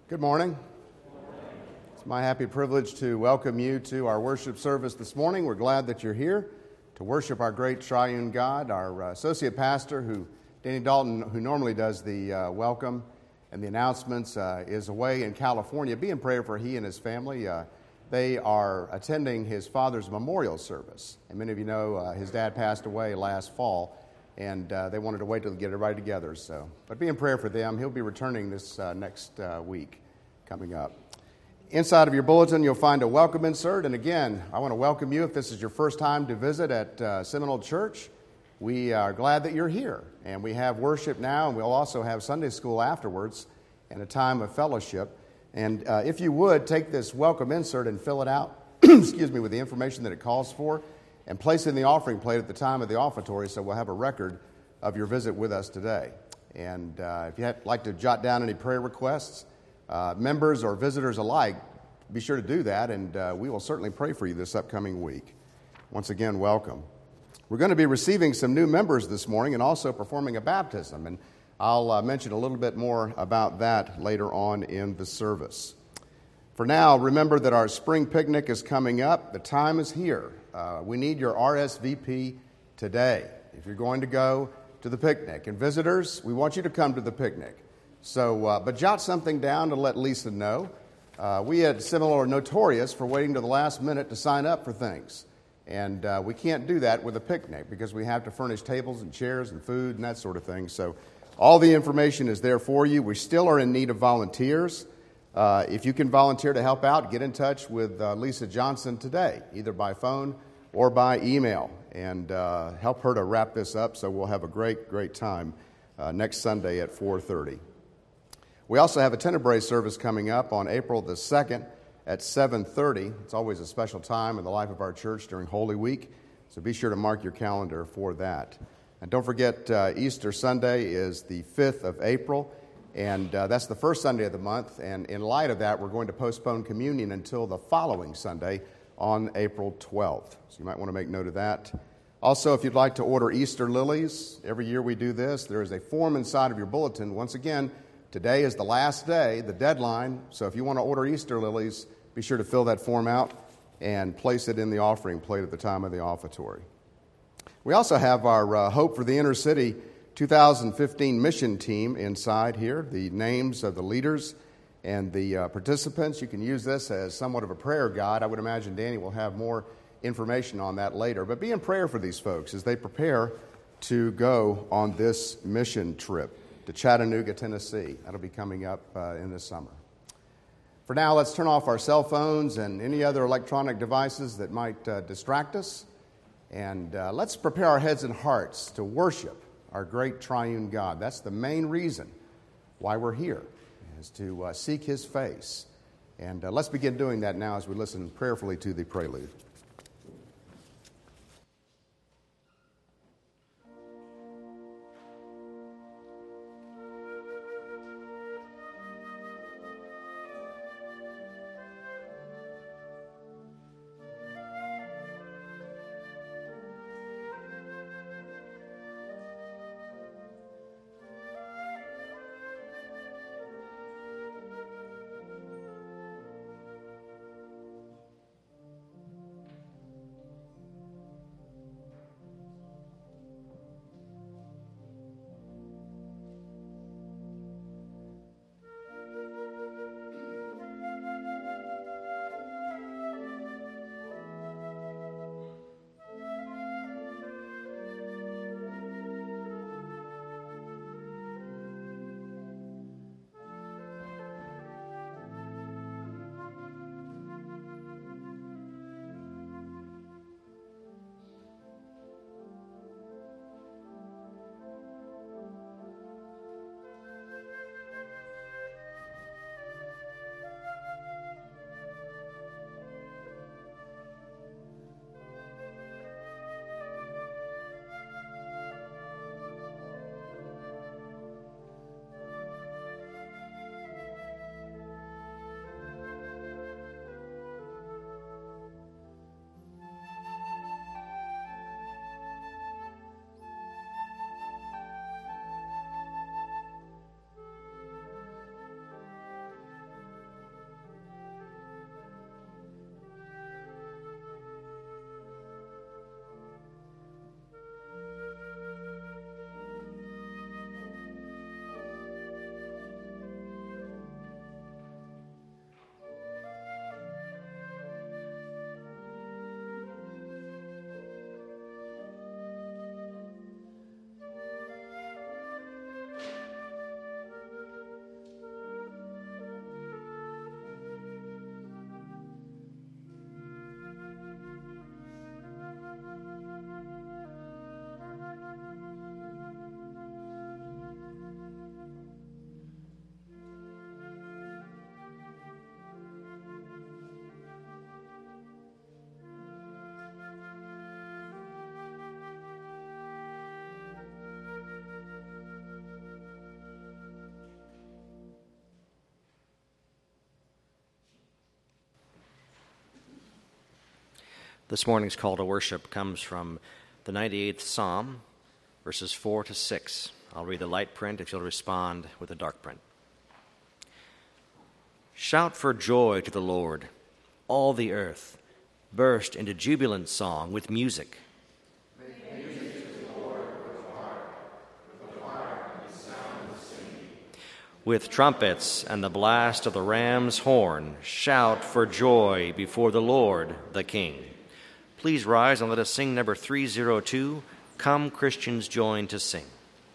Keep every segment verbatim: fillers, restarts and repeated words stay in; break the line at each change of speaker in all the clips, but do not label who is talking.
Good morning. It's my happy privilege to welcome you to our worship service this morning. We're glad that you're here to worship our great triune God. Our uh, associate pastor, who Danny Dalton, who normally does the uh, welcome and the announcements, uh, is away in California. Be in prayer for he and his family. Uh, they are attending his father's memorial service. And many of you know uh, his dad passed away last fall, and uh, they wanted to wait till they get everybody together. So, but be in prayer for them. He'll be returning this uh, next uh, week coming up. Inside of your bulletin, you'll find a welcome insert. And again, I want to welcome you if this is your first time to visit at uh, Seminole Church. We are glad that you're here. And we have worship now, and we'll also have Sunday school afterwards and a time of fellowship. And uh, if you would, take this welcome insert and fill it out, excuse me, with the information that it calls for, and place it in the offering plate at the time of the offertory, so we'll have a record of your visit with us today. And uh, if you'd like to jot down any prayer requests, uh, members or visitors alike, be sure to do that, and uh, we will certainly pray for you this upcoming week. Once again, welcome. We're going to be receiving some new members this morning and also performing a baptism, and I'll uh, mention a little bit more about that later on in the service. For now, remember that our spring picnic is coming up. The time is here. Uh, we need your R S V P today if you're going to go to the picnic. And visitors, we want you to come to the picnic. So, uh, but jot something down to let Lisa know. Uh, we at Seminole are notorious for waiting to the last minute to sign up for things. And uh, we can't do that with a picnic because we have to furnish tables and chairs and food and that sort of thing. So all the information is there for you. We still are in need of volunteers. Uh, if you can volunteer to help out, get in touch with uh, Lisa Johnson today, either by phone or by email, and uh, help her to wrap this up so we'll have a great, great time uh, next Sunday at four thirty. We also have a Tenebrae service coming up on April the second at seven thirty. It's always a special time in the life of our church during Holy Week, so be sure to mark your calendar for that. And don't forget, uh, Easter Sunday is the fifth of April. And uh, that's the first Sunday of the month, and in light of that, we're going to postpone communion until the following Sunday on April twelfth. So you might want to make note of that. Also, if you'd like to order Easter lilies, every year we do this, there is a form inside of your bulletin. Once again, today is the last day, the deadline, so if you want to order Easter lilies, be sure to fill that form out and place it in the offering plate at the time of the offertory. We also have our uh, Hope for the Inner City two thousand fifteen mission team inside here, the names of the leaders and the uh, participants. You can use this as somewhat of a prayer guide. I would imagine Danny will have more information on that later. But be in prayer for these folks as they prepare to go on this mission trip to Chattanooga, Tennessee. That'll be coming up uh, in the summer. For now, let's turn off our cell phones and any other electronic devices that might uh, distract us. And uh, let's prepare our heads and hearts to worship our great triune God. That's the main reason why we're here, is to uh, seek His face. And uh, let's begin doing that now as we listen prayerfully to the prelude.
This morning's call to worship comes from the ninety-eighth Psalm, verses four to six. I'll read the light print if you'll respond with the dark print. Shout for joy to the Lord, all the earth. Burst into jubilant song with music.
Make music to the Lord with the harp, with the harp and the sound of singing.
With trumpets and the blast of the ram's horn, shout for joy before the Lord, the King. Please rise and let us sing number three oh two, Come Christians Join to Sing.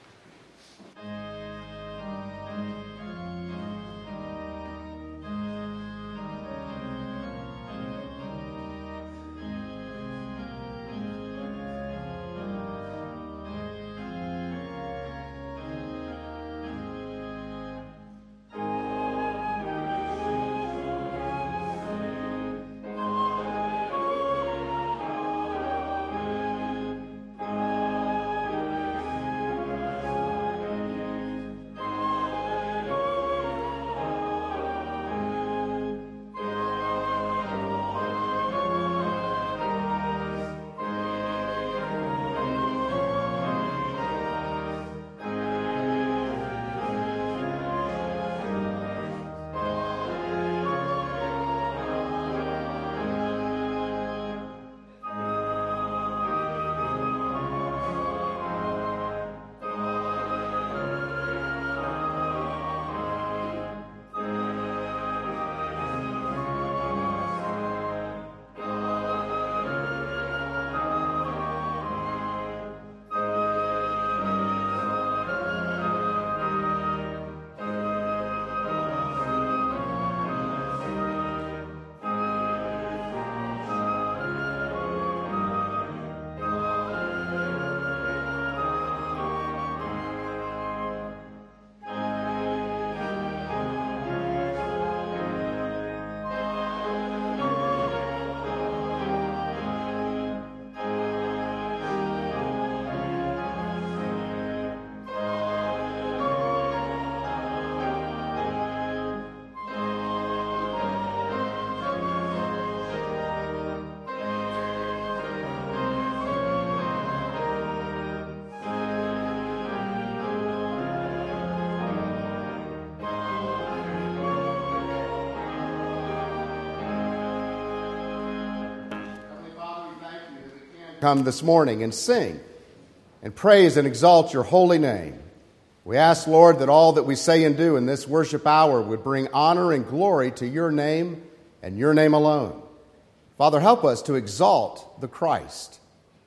Come this morning and sing and praise and exalt your holy name. We ask, Lord, that all that we say and do in this worship hour would bring honor and glory to your name and your name alone. Father, help us to exalt the Christ.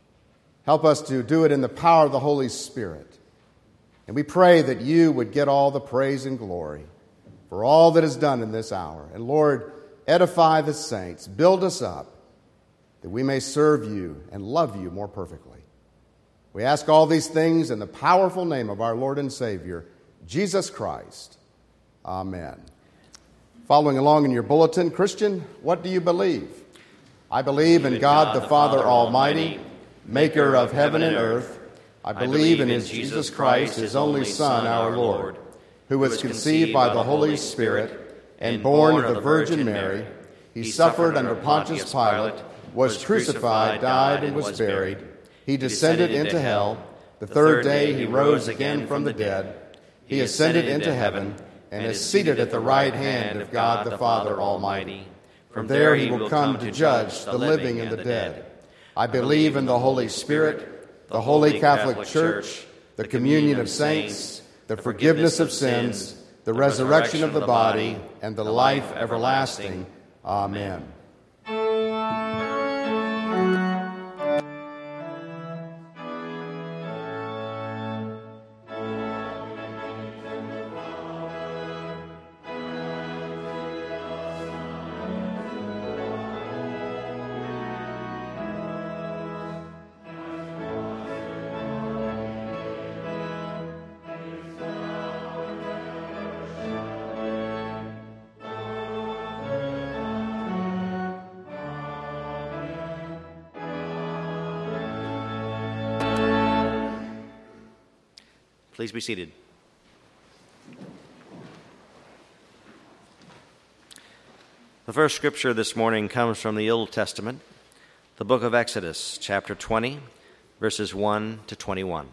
Help us to do it in the power of the Holy Spirit. And we pray that you would get all the praise and glory for all that is done in this hour. And Lord, edify the saints, build us up, that we may serve you and love you more perfectly. We ask all these things in the powerful name of our Lord and Savior, Jesus Christ. Amen. Following along in your bulletin, Christian, what do you believe? I believe in God the Father Almighty, maker of heaven and earth. I believe in his Jesus Christ, his only Son, our Lord, who was conceived by the Holy Spirit and born of the Virgin Mary. He suffered under Pontius Pilate, was crucified, died, and was buried. He descended into hell. The third day he rose again from the dead. He ascended into heaven and is seated at the right hand of God the Father Almighty. From there he will come to judge the living and the dead. I believe in the Holy Spirit, the Holy Catholic Church, the communion of saints, the forgiveness of sins, the resurrection of the body, and the life everlasting. Amen.
Please be seated. The first scripture this morning comes from the Old Testament, The book of Exodus, chapter twenty, verses one to twenty-one.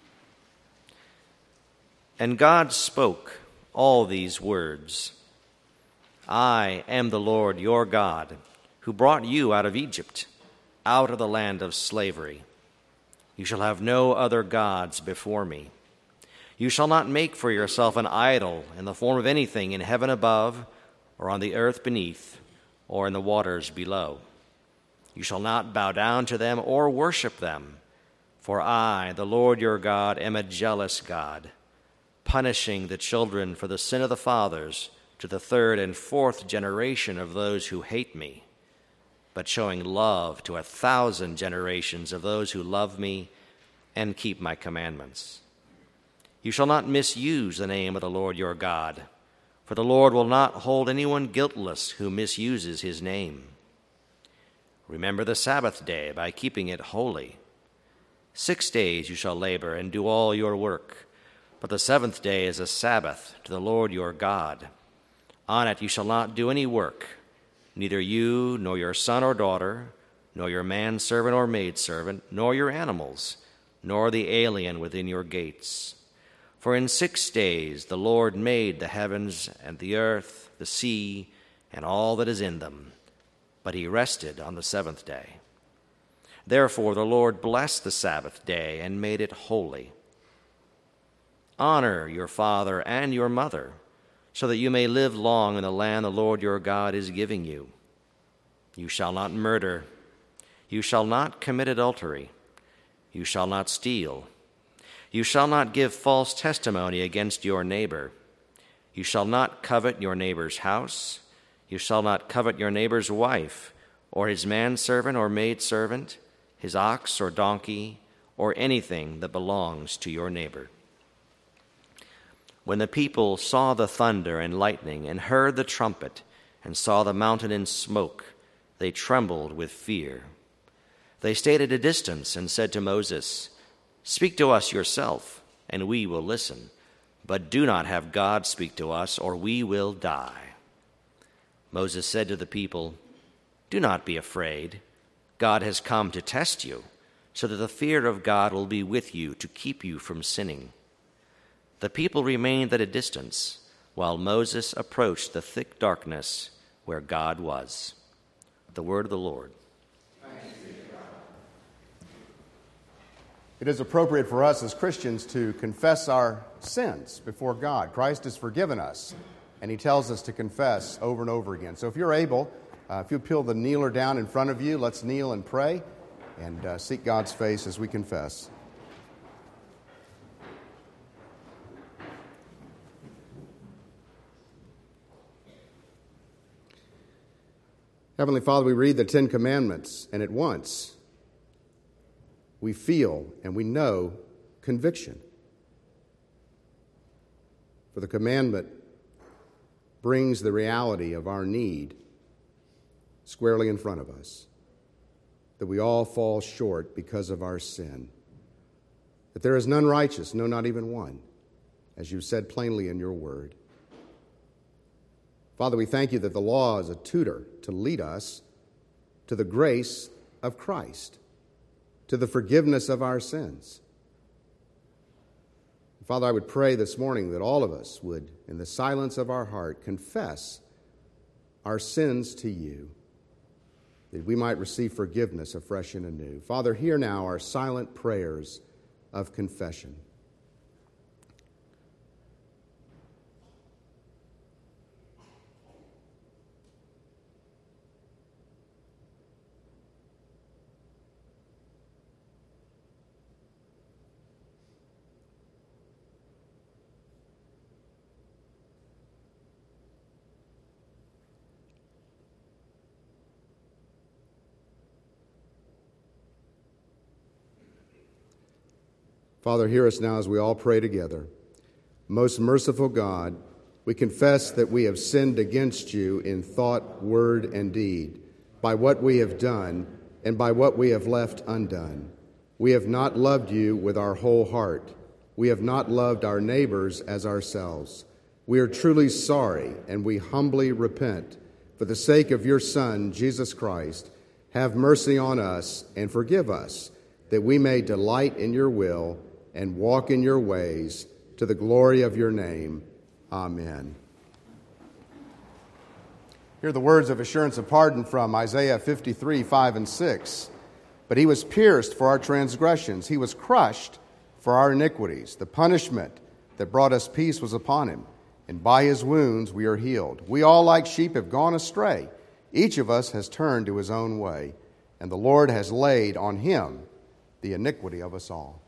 And God spoke all these words. I am the Lord your God, who brought you out of Egypt, out of the land of slavery. You shall have no other gods before me. You shall not make for yourself an idol in the form of anything in heaven above, or on the earth beneath, or in the waters below. You shall not bow down to them or worship them, for I, the Lord your God, am a jealous God, punishing the children for the sin of the fathers to the third and fourth generation of those who hate me, but showing love to a thousand generations of those who love me and keep my commandments. You shall not misuse the name of the Lord your God, for the Lord will not hold anyone guiltless who misuses his name. Remember the Sabbath day by keeping it holy. Six days you shall labor and do all your work, but the seventh day is a Sabbath to the Lord your God. On it you shall not do any work, neither you nor your son or daughter, nor your manservant or maidservant, nor your animals, nor the alien within your gates. For in six days the Lord made the heavens and the earth, the sea, and all that is in them, but he rested on the seventh day. Therefore the Lord blessed the Sabbath day and made it holy. Honor your father and your mother, so that you may live long in the land the Lord your God is giving you. You shall not murder. You shall not commit adultery. You shall not steal. You shall not give false testimony against your neighbor. You shall not covet your neighbor's house. You shall not covet your neighbor's wife, or his manservant or maidservant, his ox or donkey, or anything that belongs to your neighbor. When the people saw the thunder and lightning, and heard the trumpet, and saw the mountain in smoke, they trembled with fear. They stayed at a distance and said to Moses, Speak to us yourself, and we will listen. But do not have God speak to us, or we will die. Moses said to the people, Do not be afraid. God has come to test you, so that the fear of God will be with you to keep you from sinning. The people remained at a distance, while Moses approached the thick darkness where God was. The word of the Lord.
It is appropriate for us as Christians to confess our sins before God. Christ has forgiven us, and he tells us to confess over and over again. So if you're able, uh, if you peel the kneeler down in front of you, let's kneel and pray and uh, seek God's face as we confess. Heavenly Father, we read the Ten Commandments, and at once we feel and we know conviction. For the commandment brings the reality of our need squarely in front of us, that we all fall short because of our sin, that there is none righteous, no, not even one, as you said plainly in your word. Father, we thank you that the law is a tutor to lead us to the grace of Christ, to the forgiveness of our sins. Father, I would pray this morning that all of us would, in the silence of our heart, confess our sins to you, that we might receive forgiveness afresh and anew. Father, hear now our silent prayers of confession. Father, hear us now as we all pray together. Most merciful God, we confess that we have sinned against you in thought, word, and deed, by what we have done and by what we have left undone. We have not loved you with our whole heart. We have not loved our neighbors as ourselves. We are truly sorry, and we humbly repent for the sake of your Son, Jesus Christ, have mercy on us and forgive us, that we may delight in your will and walk in your ways, to the glory of your name. Amen. Hear the words of assurance of pardon from Isaiah fifty-three, five and six. But he was pierced for our transgressions. He was crushed for our iniquities. The punishment that brought us peace was upon him, and by his wounds we are healed. We all like sheep have gone astray. Each of us has turned to his own way, and the Lord has laid on him the iniquity of us all.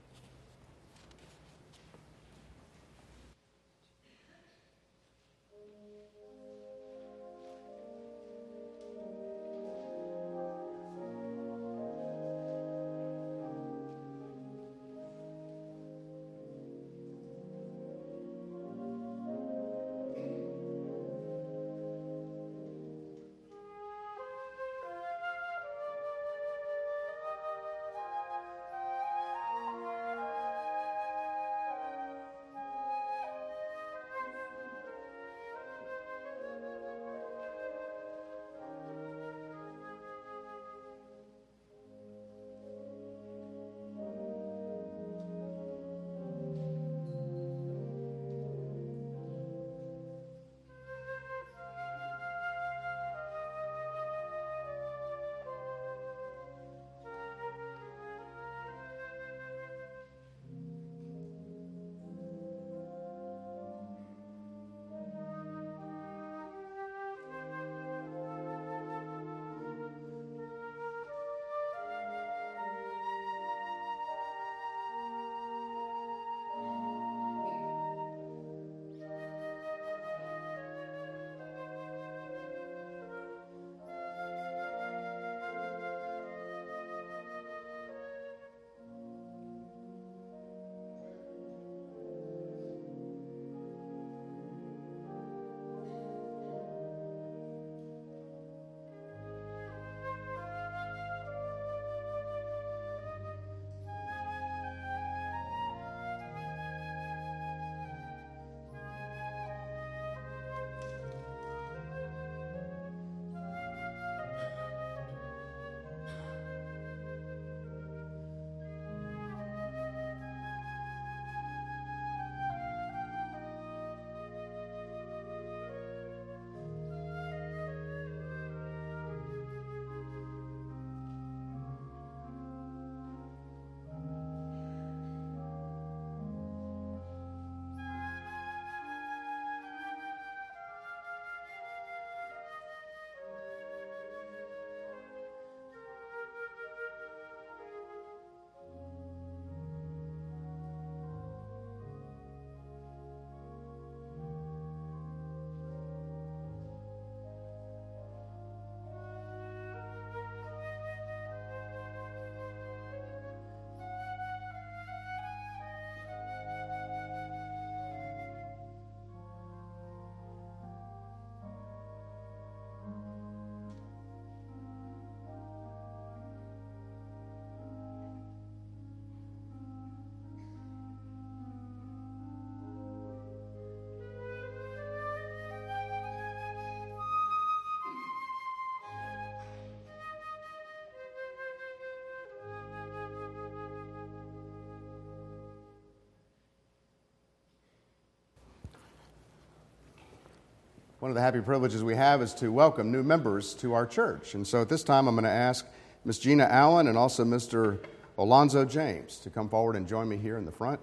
One of the happy privileges we have is to welcome new members to our church. And so at this time, I'm going to ask Miss Gina Allen and also Mister Alonzo James to come forward and join me here in the front.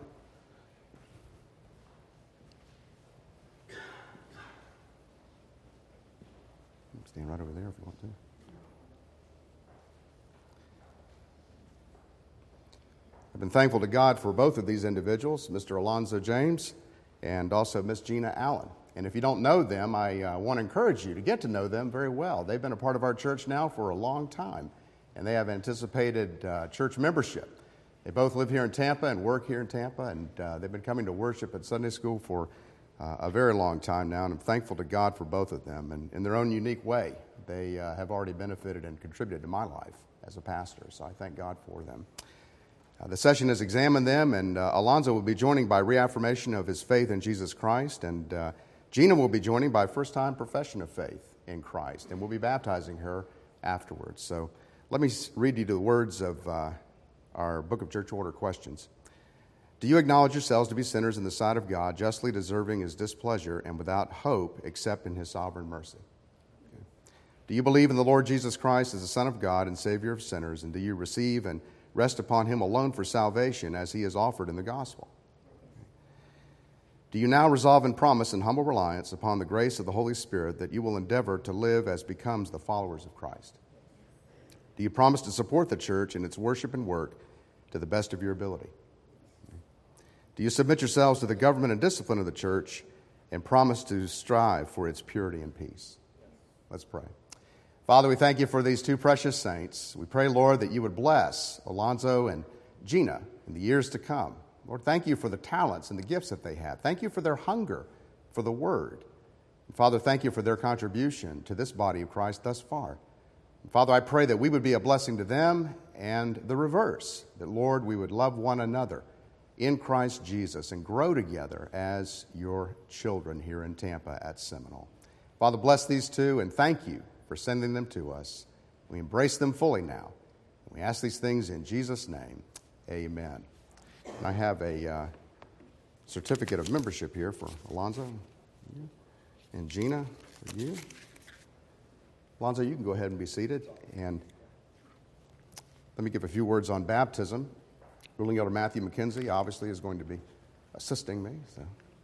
Stand right over there if you want to. I've been thankful to God for both of these individuals, Mister Alonzo James and also Miss Gina Allen. And if you don't know them, I uh, want to encourage you to get to know them very well. They've been a part of our church now for a long time, and they have anticipated uh, church membership. They both live here in Tampa and work here in Tampa, and uh, they've been coming to worship at Sunday school for uh, a very long time now, and I'm thankful to God for both of them. And in their own unique way, they uh, have already benefited and contributed to my life as a pastor, so I thank God for them. Uh, the session has examined them, and uh, Alonzo will be joining by reaffirmation of his faith in Jesus Christ, and uh, Gina will be joining by first-time profession of faith in Christ, and we'll be baptizing her afterwards. So let me read you the words of uh, our Book of Church Order questions. Do you acknowledge yourselves to be sinners in the sight of God, justly deserving his displeasure and without hope except in his sovereign mercy? Okay. Do you believe in the Lord Jesus Christ as the Son of God and Savior of sinners, and do you receive and rest upon him alone for salvation as he is offered in the gospel? Do you now resolve and promise in humble reliance upon the grace of the Holy Spirit that you will endeavor to live as becomes the followers of Christ? Do you promise to support the church in its worship and work to the best of your ability? Do you submit yourselves to the government and discipline of the church and promise to strive for its purity and peace? Let's pray. Father, we thank you for these two precious saints. We pray, Lord, that you would bless Alonzo and Gina in the years to come. Lord, thank you for the talents and the gifts that they have. Thank you for their hunger for the word. And Father, thank you for their contribution to this body of Christ thus far. And Father, I pray that we would be a blessing to them and the reverse, that, Lord, we would love one another in Christ Jesus and grow together as your children here in Tampa at Seminole. Father, bless these two and thank you for sending them to us. We embrace them fully now. We ask these things in Jesus' name. Amen. And I have a uh, certificate of membership here for Alonzo and Gina, for you. Alonzo, you can go ahead and be seated. And let me give a few words on baptism. Ruling Elder Matthew McKenzie obviously is going to be assisting me. So.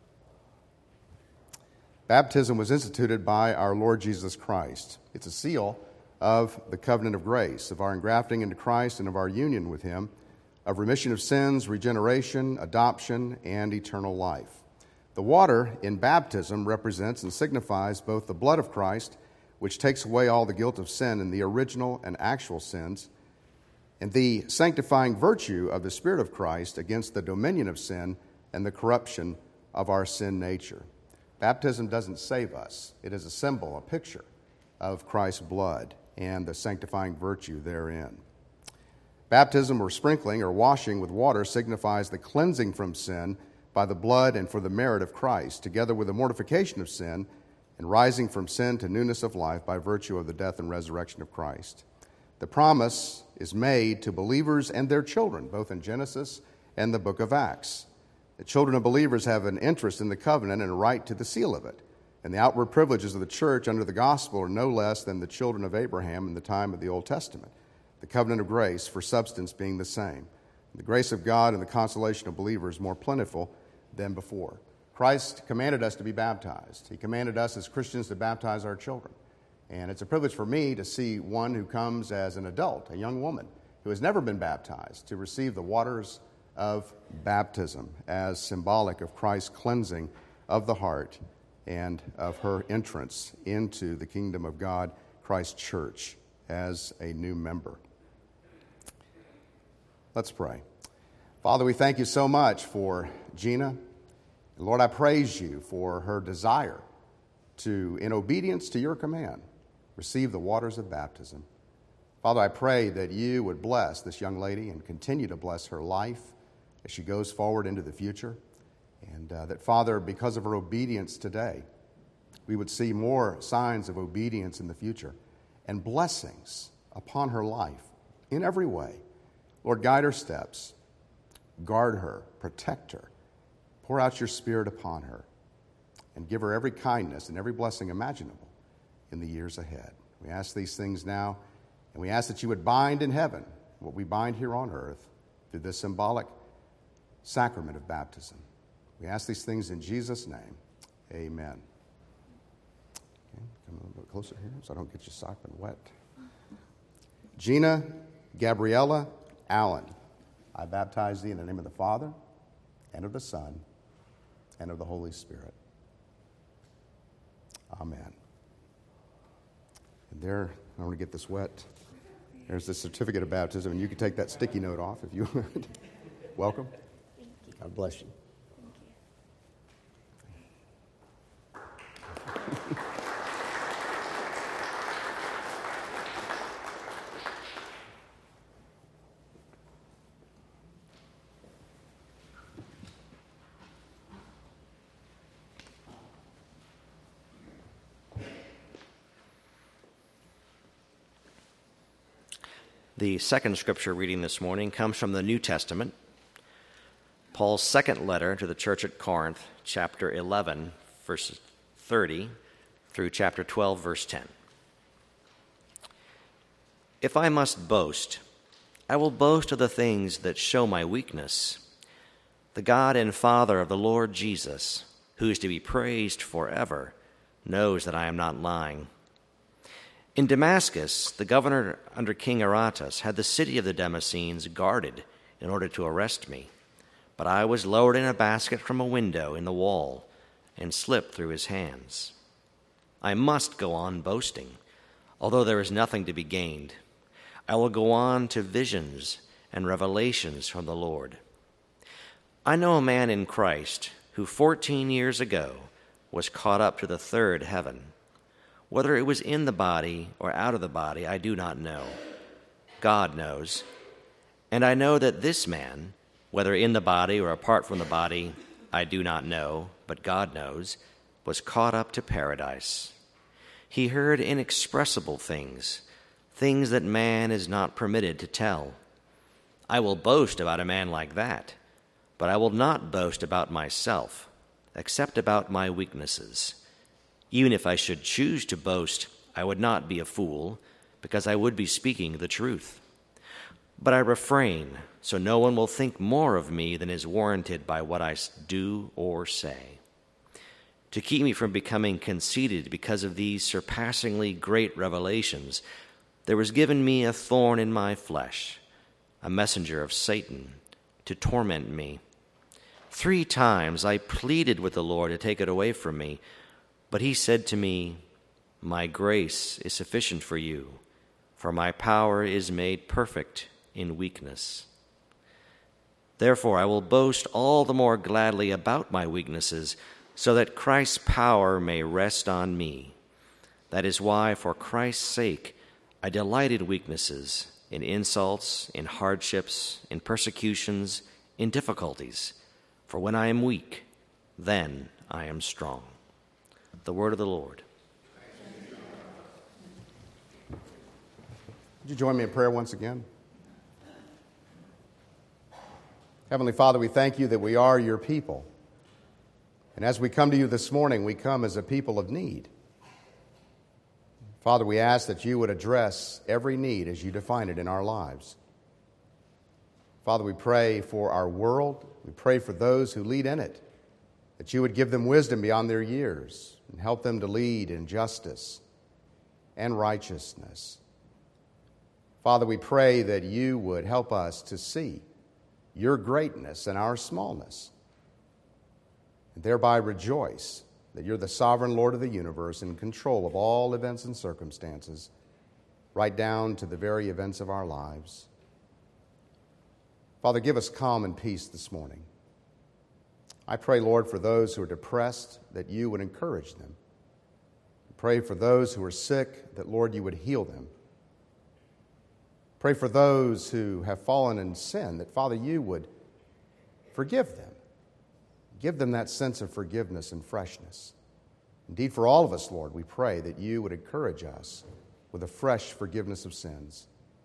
Baptism was instituted by our Lord Jesus Christ. It's a seal of the covenant of grace, of our engrafting into Christ and of our union with him, of remission of sins, regeneration, adoption, and eternal life. The water in baptism represents and signifies both the blood of Christ, which takes away all the guilt of sin and the original and actual sins, and the sanctifying virtue of the Spirit of Christ against the dominion of sin and the corruption of our sin nature. Baptism doesn't save us. It is a symbol, a picture of Christ's blood and the sanctifying virtue therein. Baptism or sprinkling or washing with water signifies the cleansing from sin by the blood and for the merit of Christ, together with the mortification of sin and rising from sin to newness of life by virtue of the death and resurrection of Christ. The promise is made to believers and their children, both in Genesis and the book of Acts. The children of believers have an interest in the covenant and a right to the seal of it. And the outward privileges of the church under the gospel are no less than the children of Abraham in the time of the Old Testament, the covenant of grace for substance being the same. The grace of God and the consolation of believers more plentiful than before. Christ commanded us to be baptized. He commanded us as Christians to baptize our children. And it's a privilege for me to see one who comes as an adult, a young woman, who has never been baptized, to receive the waters of baptism as symbolic of Christ's cleansing of the heart and of her entrance into the kingdom of God, Christ's church, as a new member. Let's pray. Father, we thank you so much for Gina. Lord, I praise you for her desire to, in obedience to your command, receive the waters of baptism. Father, I pray that you would bless this young lady and continue to bless her life as she goes forward into the future. And uh, that, Father, because of her obedience today, we would see more signs of obedience in the future and blessings upon her life in every way. Lord, guide her steps, guard her, protect her, pour out your Spirit upon her, and give her every kindness and every blessing imaginable in the years ahead. We ask these things now, and we ask that you would bind in heaven what we bind here on earth through this symbolic sacrament of baptism. We ask these things in Jesus' name. Amen. Okay, come a little bit closer here so I don't get you sopping wet. Gina Gabriella Allen, I baptize thee in the name of the Father, and of the Son, and of the Holy Spirit. Amen. And there, I want to get this wet. There's the certificate of baptism, and you can take that sticky note off if you would. Welcome.
Thank you.
God bless you.
Thank you.
The second scripture reading this morning comes from the New Testament, Paul's second letter to the church at Corinth, chapter eleven, verses thirty through chapter twelve, verse ten. If I must boast, I will boast of the things that show my weakness. The God and Father of the Lord Jesus, who is to be praised forever, knows that I am not lying. In Damascus, the governor under King Aretas had the city of the Damascenes guarded in order to arrest me. But I was lowered in a basket from a window in the wall and slipped through his hands. I must go on boasting, although there is nothing to be gained. I will go on to visions and revelations from the Lord. I know a man in Christ who fourteen years ago was caught up to the third heaven. Whether it was in the body or out of the body, I do not know. God knows. And I know that this man, whether in the body or apart from the body, I do not know, but God knows, was caught up to paradise. He heard inexpressible things, things that man is not permitted to tell. I will boast about a man like that, but I will not boast about myself, except about my weaknesses. Even if I should choose to boast, I would not be a fool, because I would be speaking the truth. But I refrain, so no one will think more of me than is warranted by what I do or say. To keep me from becoming conceited because of these surpassingly great revelations, there was given me a thorn in my flesh, a messenger of Satan, to torment me. Three times I pleaded with the Lord to take it away from me, but he said to me, "My grace is sufficient for you, for my power is made perfect in weakness." Therefore I will boast all the more gladly about my weaknesses, so that Christ's power may rest on me. That is why, for Christ's sake, I delight in weaknesses, in insults, in hardships, in persecutions, in difficulties. For when I am weak, then I am strong. The word of the Lord.
Would you join me in prayer once again? Heavenly Father, we thank you that we are your people. And as we come to you this morning, we come as a people of need. Father, we ask that you would address every need as you define it in our lives. Father, we pray for our world. We pray for those who lead in it, that you would give them wisdom beyond their years and help them to lead in justice and righteousness. Father, we pray that you would help us to see your greatness and our smallness, and thereby rejoice that you're the sovereign Lord of the universe in control of all events and circumstances, right down to the very events of our lives. Father, give us calm and peace this morning. I pray, Lord, for those who are depressed, that you would encourage them. I pray for those who are sick, that, Lord, you would heal them. Pray for those who have fallen in sin, that, Father, you would forgive them. Give them that sense of forgiveness and freshness. Indeed, for all of us, Lord, we pray that you would encourage us with a fresh forgiveness of sins.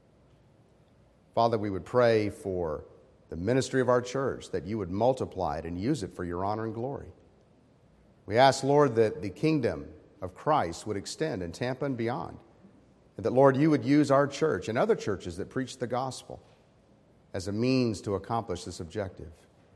Father, we would pray for the ministry of our church, that you would multiply it and use it for your honor and glory. We ask, Lord, that the kingdom of Christ would extend in Tampa and beyond, and that, Lord, you would use our church and other churches that preach the gospel as a means to accomplish this objective.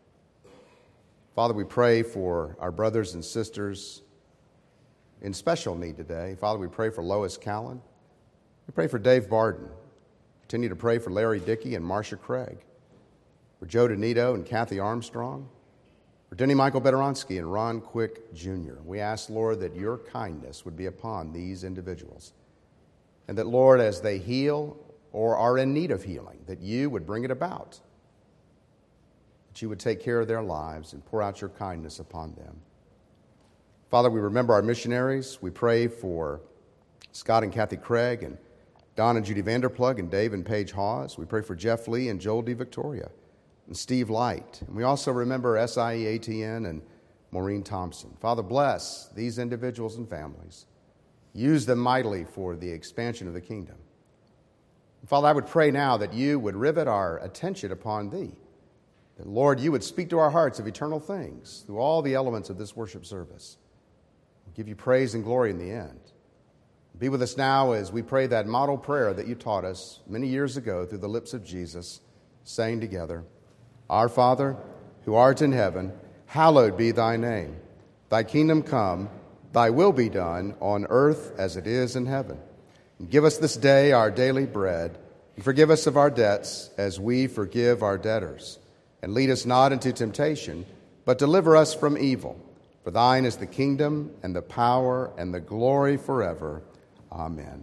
Father, we pray for our brothers and sisters in special need today. Father, we pray for Lois Callan. We pray for Dave Barden. Continue to pray for Larry Dickey and Marcia Craig, for Joe Donito and Kathy Armstrong, for Denny Michael Bedoronsky and Ron Quick Junior We ask, Lord, that your kindness would be upon these individuals, and that, Lord, as they heal or are in need of healing, that you would bring it about, that you would take care of their lives and pour out your kindness upon them. Father, we remember our missionaries. We pray for Scott and Kathy Craig and Don and Judy Vanderplug and Dave and Paige Hawes. We pray for Jeff Lee and Joel D. Victoria and Steve Light. And we also remember S I E A T N and Maureen Thompson. Father, bless these individuals and families. Use them mightily for the expansion of the kingdom. Father, I would pray now that you would rivet our attention upon thee. That, Lord, you would speak to our hearts of eternal things through all the elements of this worship service. We'll give you praise and glory in the end. Be with us now as we pray that model prayer that you taught us many years ago through the lips of Jesus, saying together, Our Father, who art in heaven, hallowed be thy name. Thy kingdom come, thy will be done on earth as it is in heaven. And give us this day our daily bread, and forgive us of our debts as we forgive our debtors. And lead us not into temptation, but deliver us from evil. For thine is the kingdom and the power and the glory forever. Amen.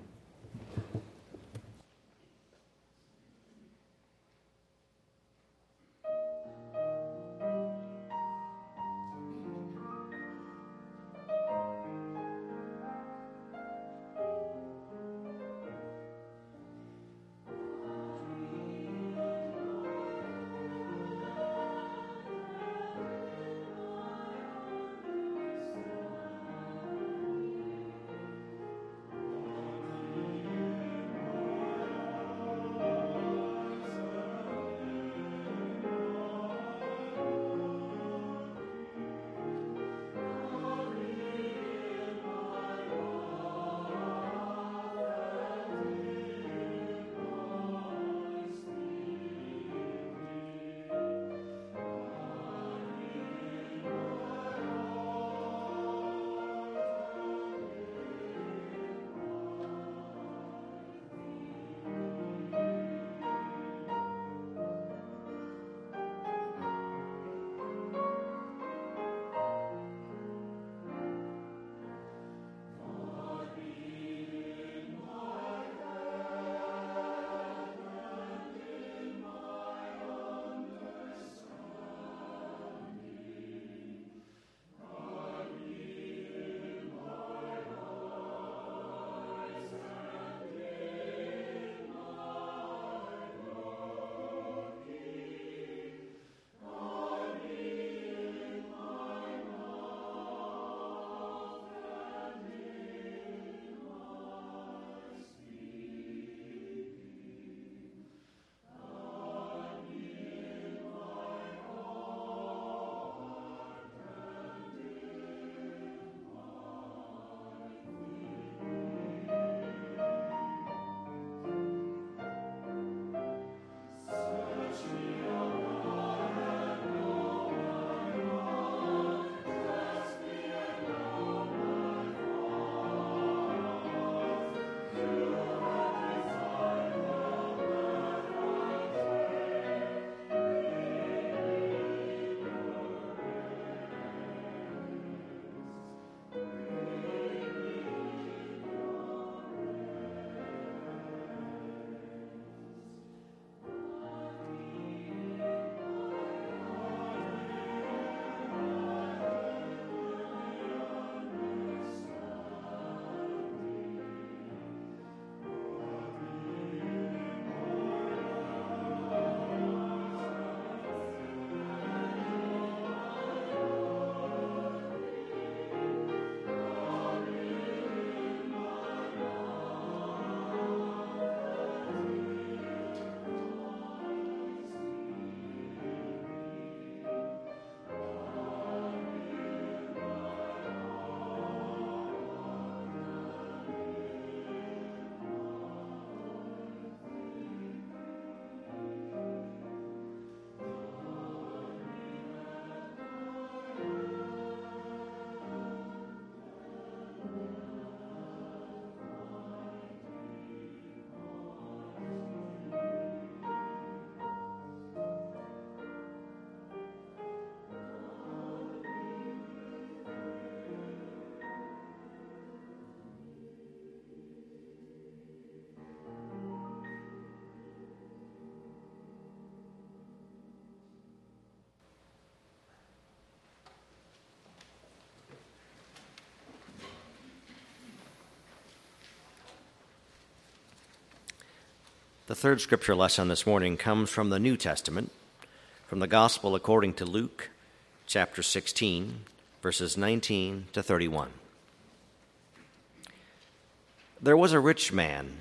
The third scripture lesson this morning comes from the New Testament, from the Gospel according to Luke, chapter sixteen, verses nineteen to thirty-one. There was a rich man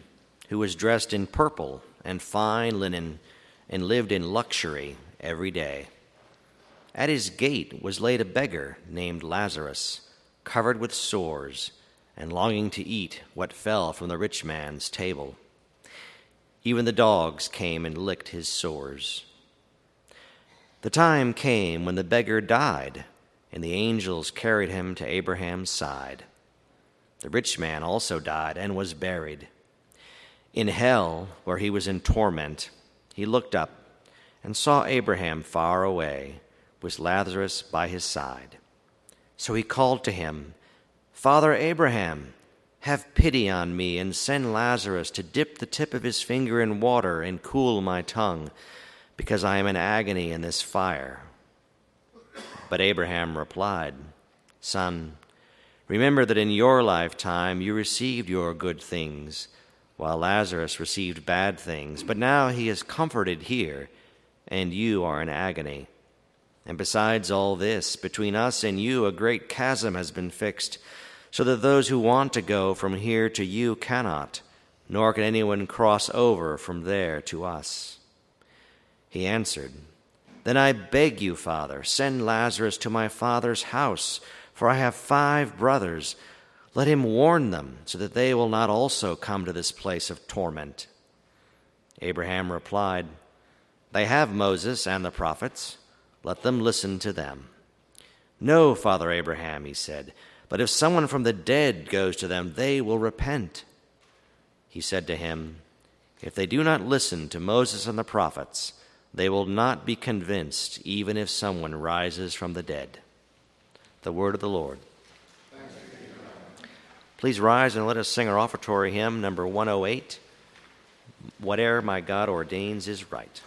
who was dressed in purple and fine linen and lived in luxury every day. At his gate was laid a beggar named Lazarus, covered with sores and longing to eat what fell from the rich man's table. Even the dogs came and licked his sores. The time came when the beggar died, and the angels carried him to Abraham's side. The rich man also died and was buried. In hell, where he was in torment, he looked up and saw Abraham far away, with Lazarus by his side. So he called to him, "Father Abraham, have pity on me and send Lazarus to dip the tip of his finger in water and cool my tongue, because I am in agony in this fire." But Abraham replied, "Son, remember that in your lifetime you received your good things, while Lazarus received bad things. But now he is comforted here, and you are in agony. And besides all this, between us and you a great chasm has been fixed, so that those who want to go from here to you cannot, nor can anyone cross over from there to us." He answered, "Then I beg you, Father, send Lazarus to my father's house, for I have five brothers. Let him warn them, so that they will not also come to this place of torment." Abraham replied, "They have Moses and the prophets. Let them listen to them." "No, Father Abraham," he said, "but if someone from the dead goes to them, they will repent." He said to him, "If they do not listen to Moses and the prophets, they will not be convinced, even if someone rises from the dead." The word of the Lord. Please rise and let us sing our offertory hymn, number one oh eight, "Whate'er My God Ordains Is Right."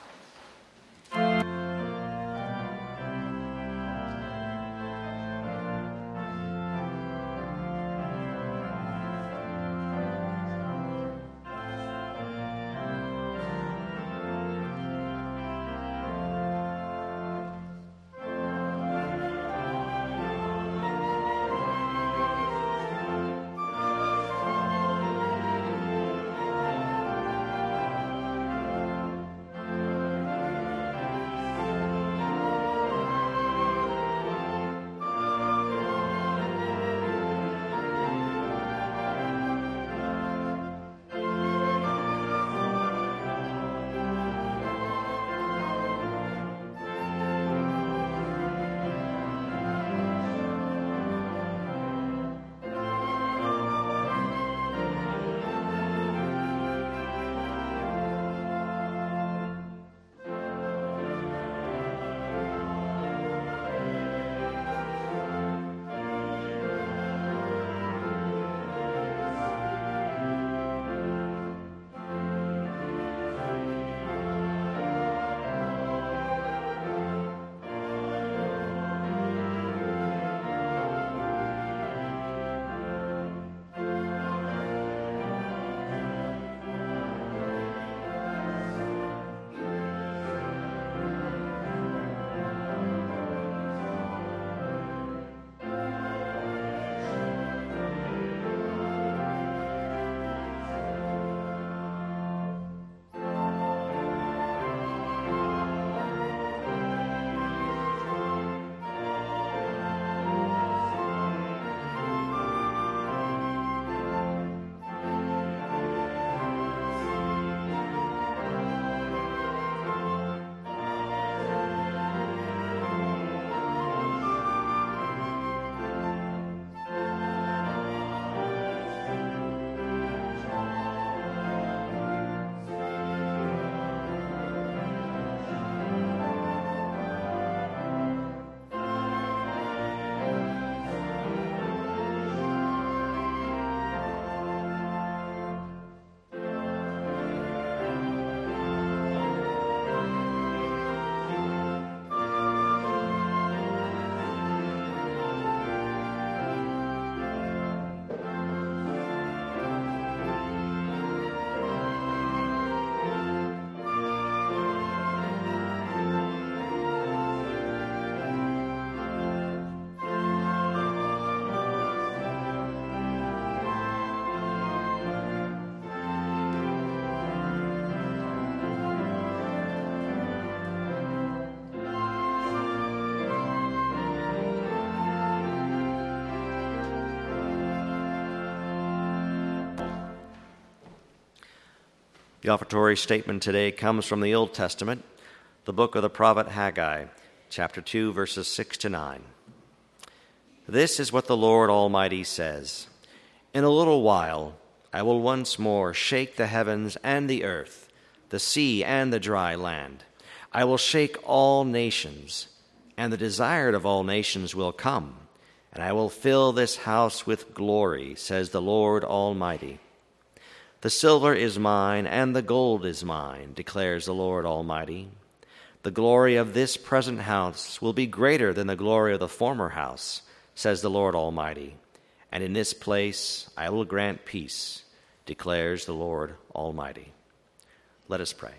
The offertory statement today comes from the Old Testament, the book of the prophet Haggai, chapter two, verses six to nine. This is what the Lord Almighty says: In a little while I will once more shake the heavens and the earth, the sea and the dry land. I will shake all nations, and the desired of all nations will come, and I will fill this house with glory, says the Lord Almighty. The silver is mine, and the gold is mine, declares the Lord Almighty. The glory of this present house will be greater than the glory of the former house, says the Lord Almighty. And in this place I will grant peace, declares the Lord Almighty. Let us pray.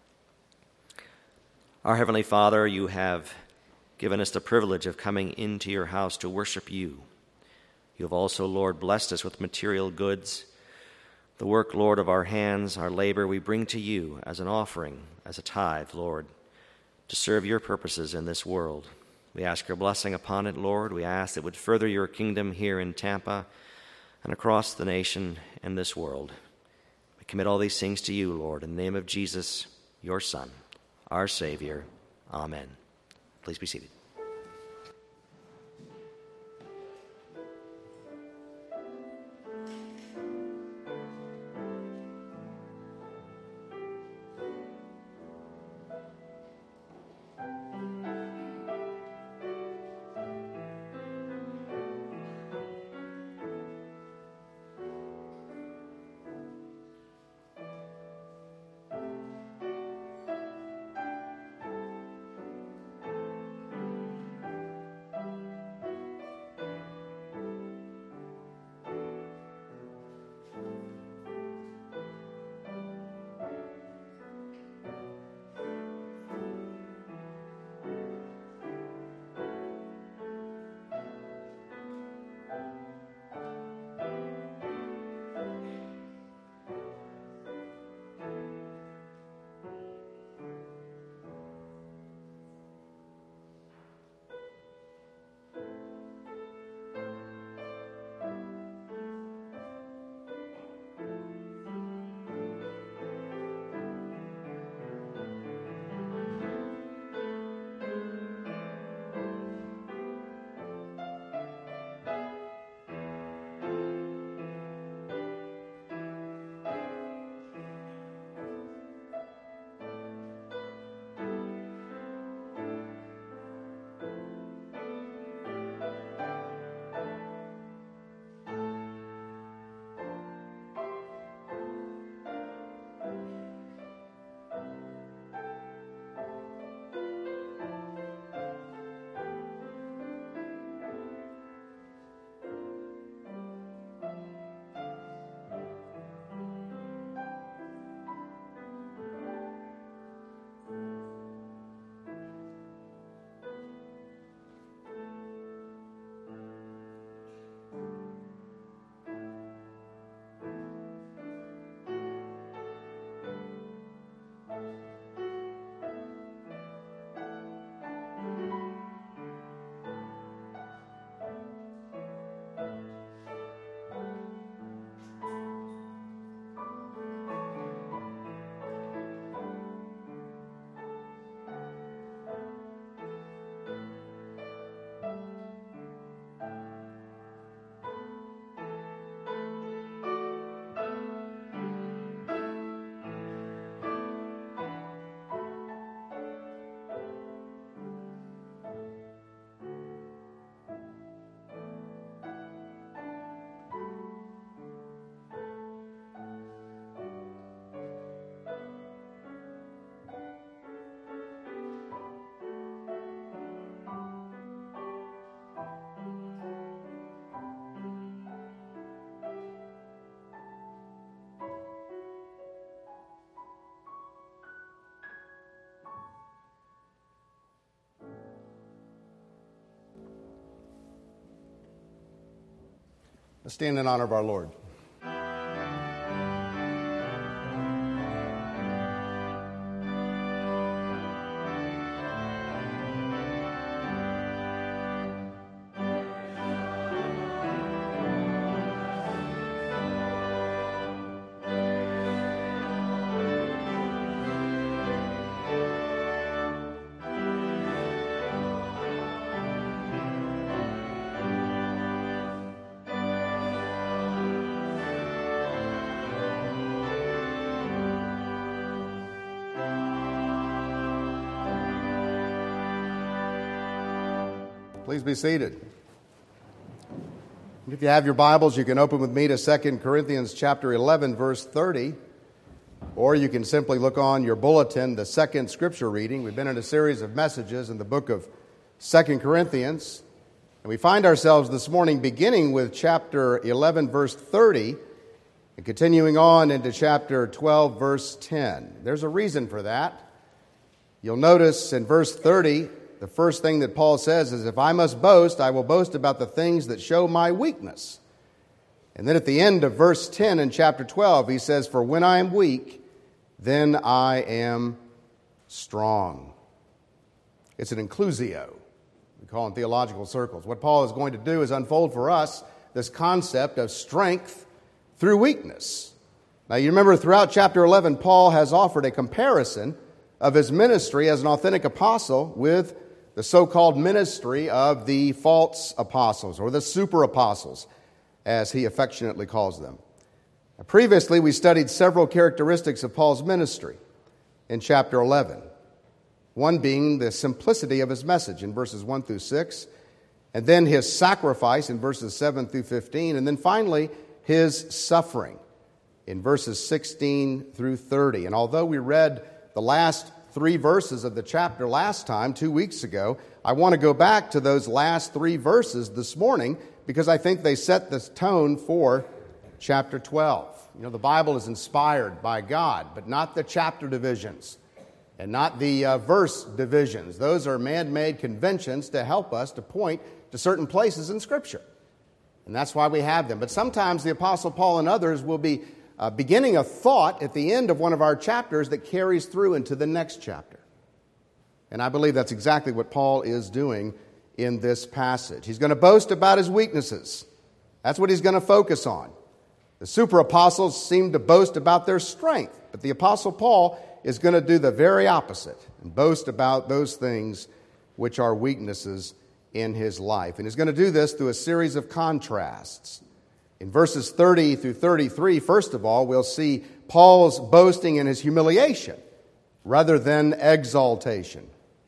Our Heavenly Father, you have given us the privilege of coming into your house to worship you. You have also, Lord, blessed us with material goods. The work, Lord, of our hands, our labor, we bring to you as an offering, as a tithe, Lord, to serve your purposes in this world. We ask your blessing upon it, Lord. We ask that it would further your kingdom here in Tampa and across the nation and this world. We commit all these things to you, Lord, in the name of Jesus, your Son, our Savior. Amen. Please be seated.
Let's stand in honor of our Lord. Please be seated. If you have your Bibles, you can open with me to Second Corinthians chapter eleven, verse thirty, or you can simply look on your bulletin, the second scripture reading. We've been in a series of messages in the book of Second Corinthians, and we find ourselves this morning beginning with chapter eleven, verse thirty, and continuing on into chapter twelve, verse ten. There's a reason for that. You'll notice in verse thirty, the first thing that Paul says is, if I must boast, I will boast about the things that show my weakness. And then at the end of verse ten in chapter twelve, he says, for when I am weak, then I am strong. It's an inclusio, we call it in theological circles. What Paul is going to do is unfold for us this concept of strength through weakness. Now you remember throughout chapter eleven, Paul has offered a comparison of his ministry as an authentic apostle with the so-called ministry of the false apostles, or the super apostles, as he affectionately calls them. Now, previously, we studied several characteristics of Paul's ministry in chapter eleven. One being the simplicity of his message in verses one through six, and then his sacrifice in verses seven through fifteen, and then finally his suffering in verses sixteen through thirty. And although we read the last three verses of the chapter last time, two weeks ago, I want to go back to those last three verses this morning because I think they set the tone for chapter twelve. You know, the Bible is inspired by God, but not the chapter divisions and not the uh, verse divisions. Those are man-made conventions to help us to point to certain places in Scripture. And that's why we have them. But sometimes the Apostle Paul and others will be Uh, beginning a thought at the end of one of our chapters that carries through into the next chapter. And I believe that's exactly what Paul is doing in this passage. He's going to boast about his weaknesses. That's what he's going to focus on. The super apostles seem to boast about their strength, but the Apostle Paul is going to do the very opposite and boast about those things which are weaknesses in his life. And he's going to do this through a series of contrasts. In verses thirty through thirty-three, first of all, we'll see Paul's boasting in his humiliation rather than exaltation.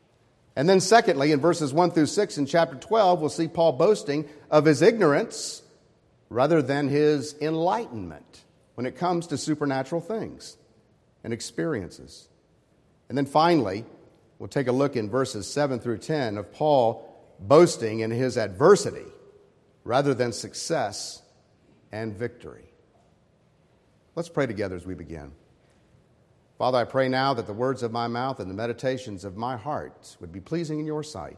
And then secondly, in verses one through six in chapter twelve, we'll see Paul boasting of his ignorance rather than his enlightenment when it comes to supernatural things and experiences. And then finally, we'll take a look in verses seven through ten of Paul boasting in his adversity rather than success and victory. Let's pray together as we begin. Father, I pray now that the words of my mouth and the meditations of my heart would be pleasing in your sight.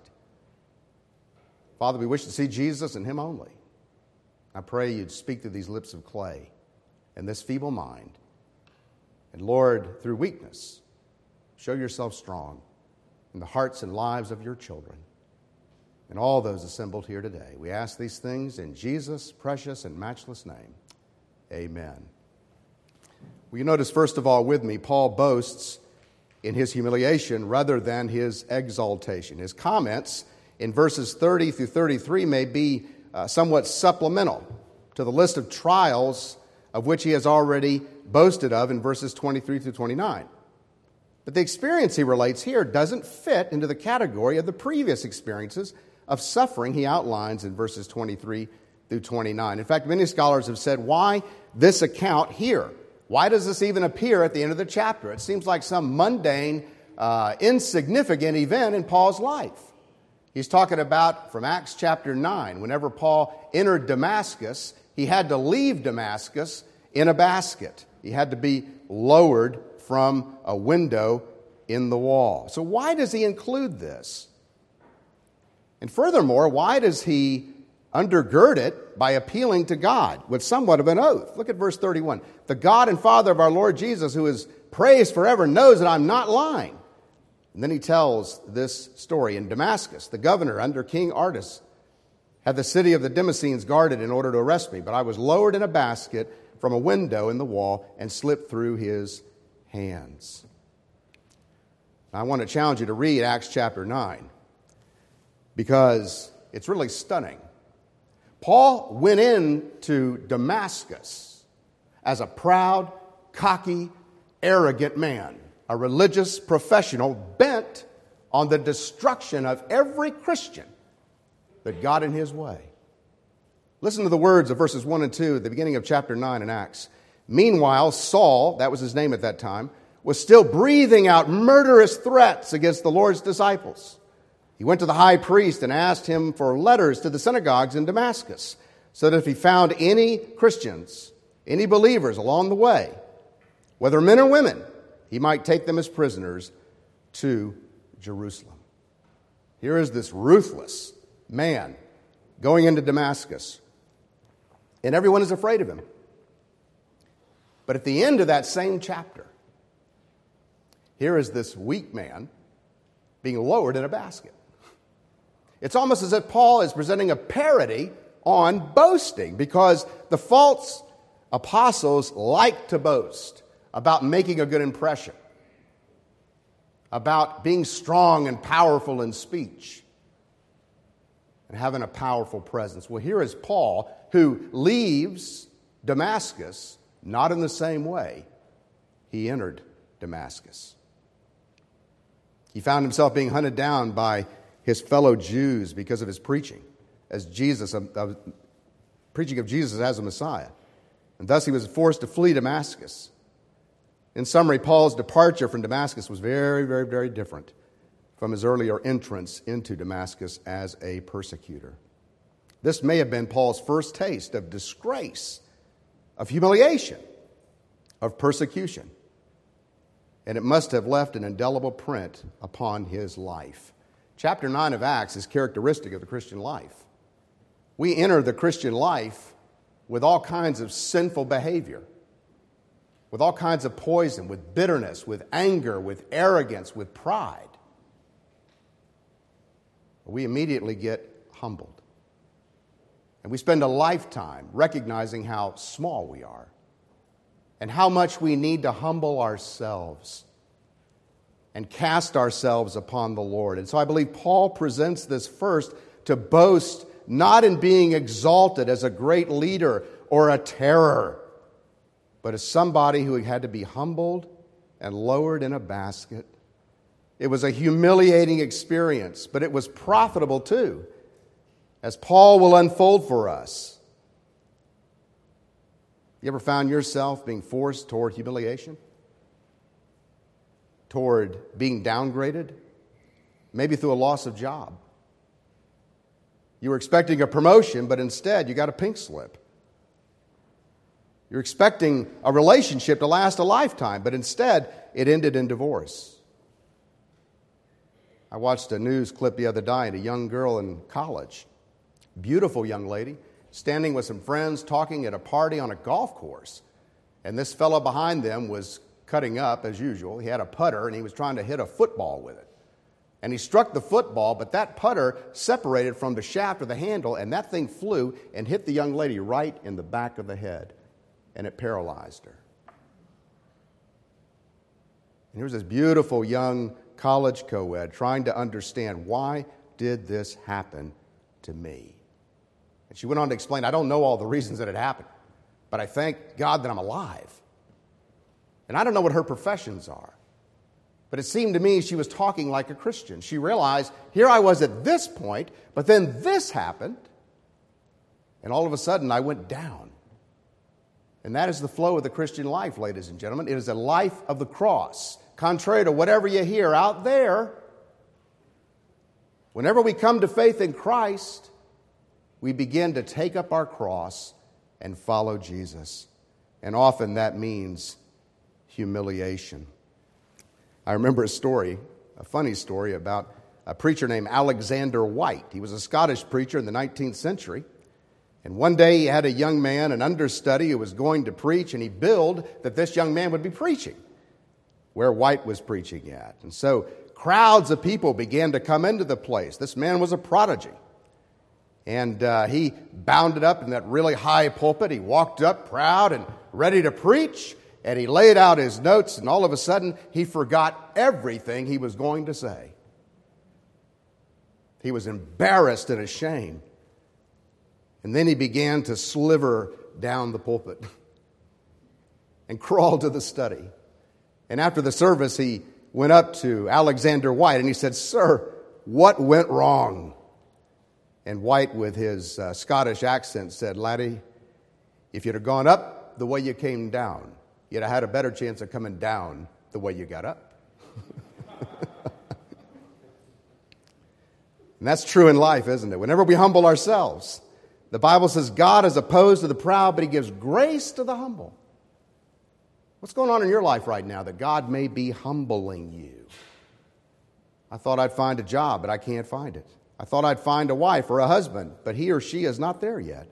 Father, we wish to see Jesus and him only. I pray you'd speak through these lips of clay and this feeble mind. And Lord, through weakness, show yourself strong in the hearts and lives of your children and all those assembled here today. We ask these things in Jesus' precious and matchless name. Amen. Well, you notice, first of all, with me, Paul boasts in his humiliation rather than his exaltation. His comments in verses thirty through thirty-three may be uh, somewhat supplemental to the list of trials of which he has already boasted of in verses twenty-three through twenty-nine. But the experience he relates here doesn't fit into the category of the previous experiences of suffering he outlines in verses twenty-three through twenty-nine. In fact, many scholars have said, why this account here? Why does this even appear at the end of the chapter? It seems like some mundane, uh, insignificant event in Paul's life. He's talking about from Acts chapter nine. Whenever Paul entered Damascus, he had to leave Damascus in a basket. He had to be lowered from a window in the wall. So why does he include this? And furthermore, why does he undergird it by appealing to God with somewhat of an oath? Look at verse thirty-one. The God and Father of our Lord Jesus, who is praised forever, knows that I'm not lying. And then he tells this story. In Damascus, the governor under King Artaxerxes had the city of the Damascenes guarded in order to arrest me, but I was lowered in a basket from a window in the wall and slipped through his hands. I want to challenge you to read Acts chapter nine because it's really stunning. Paul went into Damascus as a proud, cocky, arrogant man, a religious professional bent on the destruction of every Christian that got in his way. Listen to the words of verses one and two at the beginning of chapter nine in Acts. Meanwhile, Saul, that was his name at that time, was still breathing out murderous threats against the Lord's disciples. He went to the high priest and asked him for letters to the synagogues in Damascus, so that if he found any Christians, any believers along the way, whether men or women, he might take them as prisoners to Jerusalem. Here is this ruthless man going into Damascus, and everyone is afraid of him. But at the end of that same chapter, here is this weak man being lowered in a basket. It's almost as if Paul is presenting a parody on boasting, because the false apostles like to boast about making a good impression, about being strong and powerful in speech, and having a powerful presence. Well, here is Paul, who leaves Damascus not in the same way he entered Damascus. He found himself being hunted down by his fellow Jews because of his preaching, as Jesus, uh, uh, preaching of Jesus as a Messiah. And thus he was forced to flee Damascus. In summary, Paul's departure from Damascus was very, very, very different from his earlier entrance into Damascus as a persecutor. This may have been Paul's first taste of disgrace, of humiliation, of persecution. And it must have left an indelible print upon his life. Chapter nine of Acts is characteristic of the Christian life. We enter the Christian life with all kinds of sinful behavior, with all kinds of poison, with bitterness, with anger, with arrogance, with pride. We immediately get humbled. And we spend a lifetime recognizing how small we are and how much we need to humble ourselves and cast ourselves upon the Lord. And so I believe Paul presents this first to boast not in being exalted as a great leader or a terror, but as somebody who had to be humbled and lowered in a basket. It was a humiliating experience, but it was profitable too, as Paul will unfold for us. You ever found yourself being forced toward humiliation? Toward being downgraded? Maybe through a loss of job. You were expecting a promotion, but instead you got a pink slip. You're expecting a relationship to last a lifetime, but instead it ended in divorce. I watched a news clip the other night, a young girl in college, beautiful young lady, standing with some friends talking at a party on a golf course. And this fellow behind them was cutting up, as usual. He had a putter, and he was trying to hit a football with it. And he struck the football, but that putter separated from the shaft of the handle, and that thing flew and hit the young lady right in the back of the head, and it paralyzed her. And here's this beautiful young college co-ed trying to understand, why did this happen to me? And she went on to explain, I don't know all the reasons that it happened, but I thank God that I'm alive. And I don't know what her professions are, but it seemed to me she was talking like a Christian. She realized, here I was at this point, but then this happened, and all of a sudden I went down. And that is the flow of the Christian life, ladies and gentlemen. It is a life of the cross. Contrary to whatever you hear out there, whenever we come to faith in Christ, we begin to take up our cross and follow Jesus. And often that means humiliation. I remember a story, a funny story, about a preacher named Alexander White. He was a Scottish preacher in the nineteenth century. And one day he had a young man, an understudy, who was going to preach, and he billed that this young man would be preaching where White was preaching at. And so crowds of people began to come into the place. This man was a prodigy. And uh, he bounded up in that really high pulpit. He walked up proud and ready to preach. And he laid out his notes, and all of a sudden, he forgot everything he was going to say. He was embarrassed and ashamed. And then he began to sliver down the pulpit and crawl to the study. And after the service, he went up to Alexander White, and he said, "Sir, what went wrong?" And White, with his uh, Scottish accent, said, "Laddie, if you'd have gone up the way you came down, you'd have had a better chance of coming down the way you got up." And that's true in life, isn't it? Whenever we humble ourselves, the Bible says God is opposed to the proud, but he gives grace to the humble. What's going on in your life right now that God may be humbling you? I thought I'd find a job, but I can't find it. I thought I'd find a wife or a husband, but he or she is not there yet.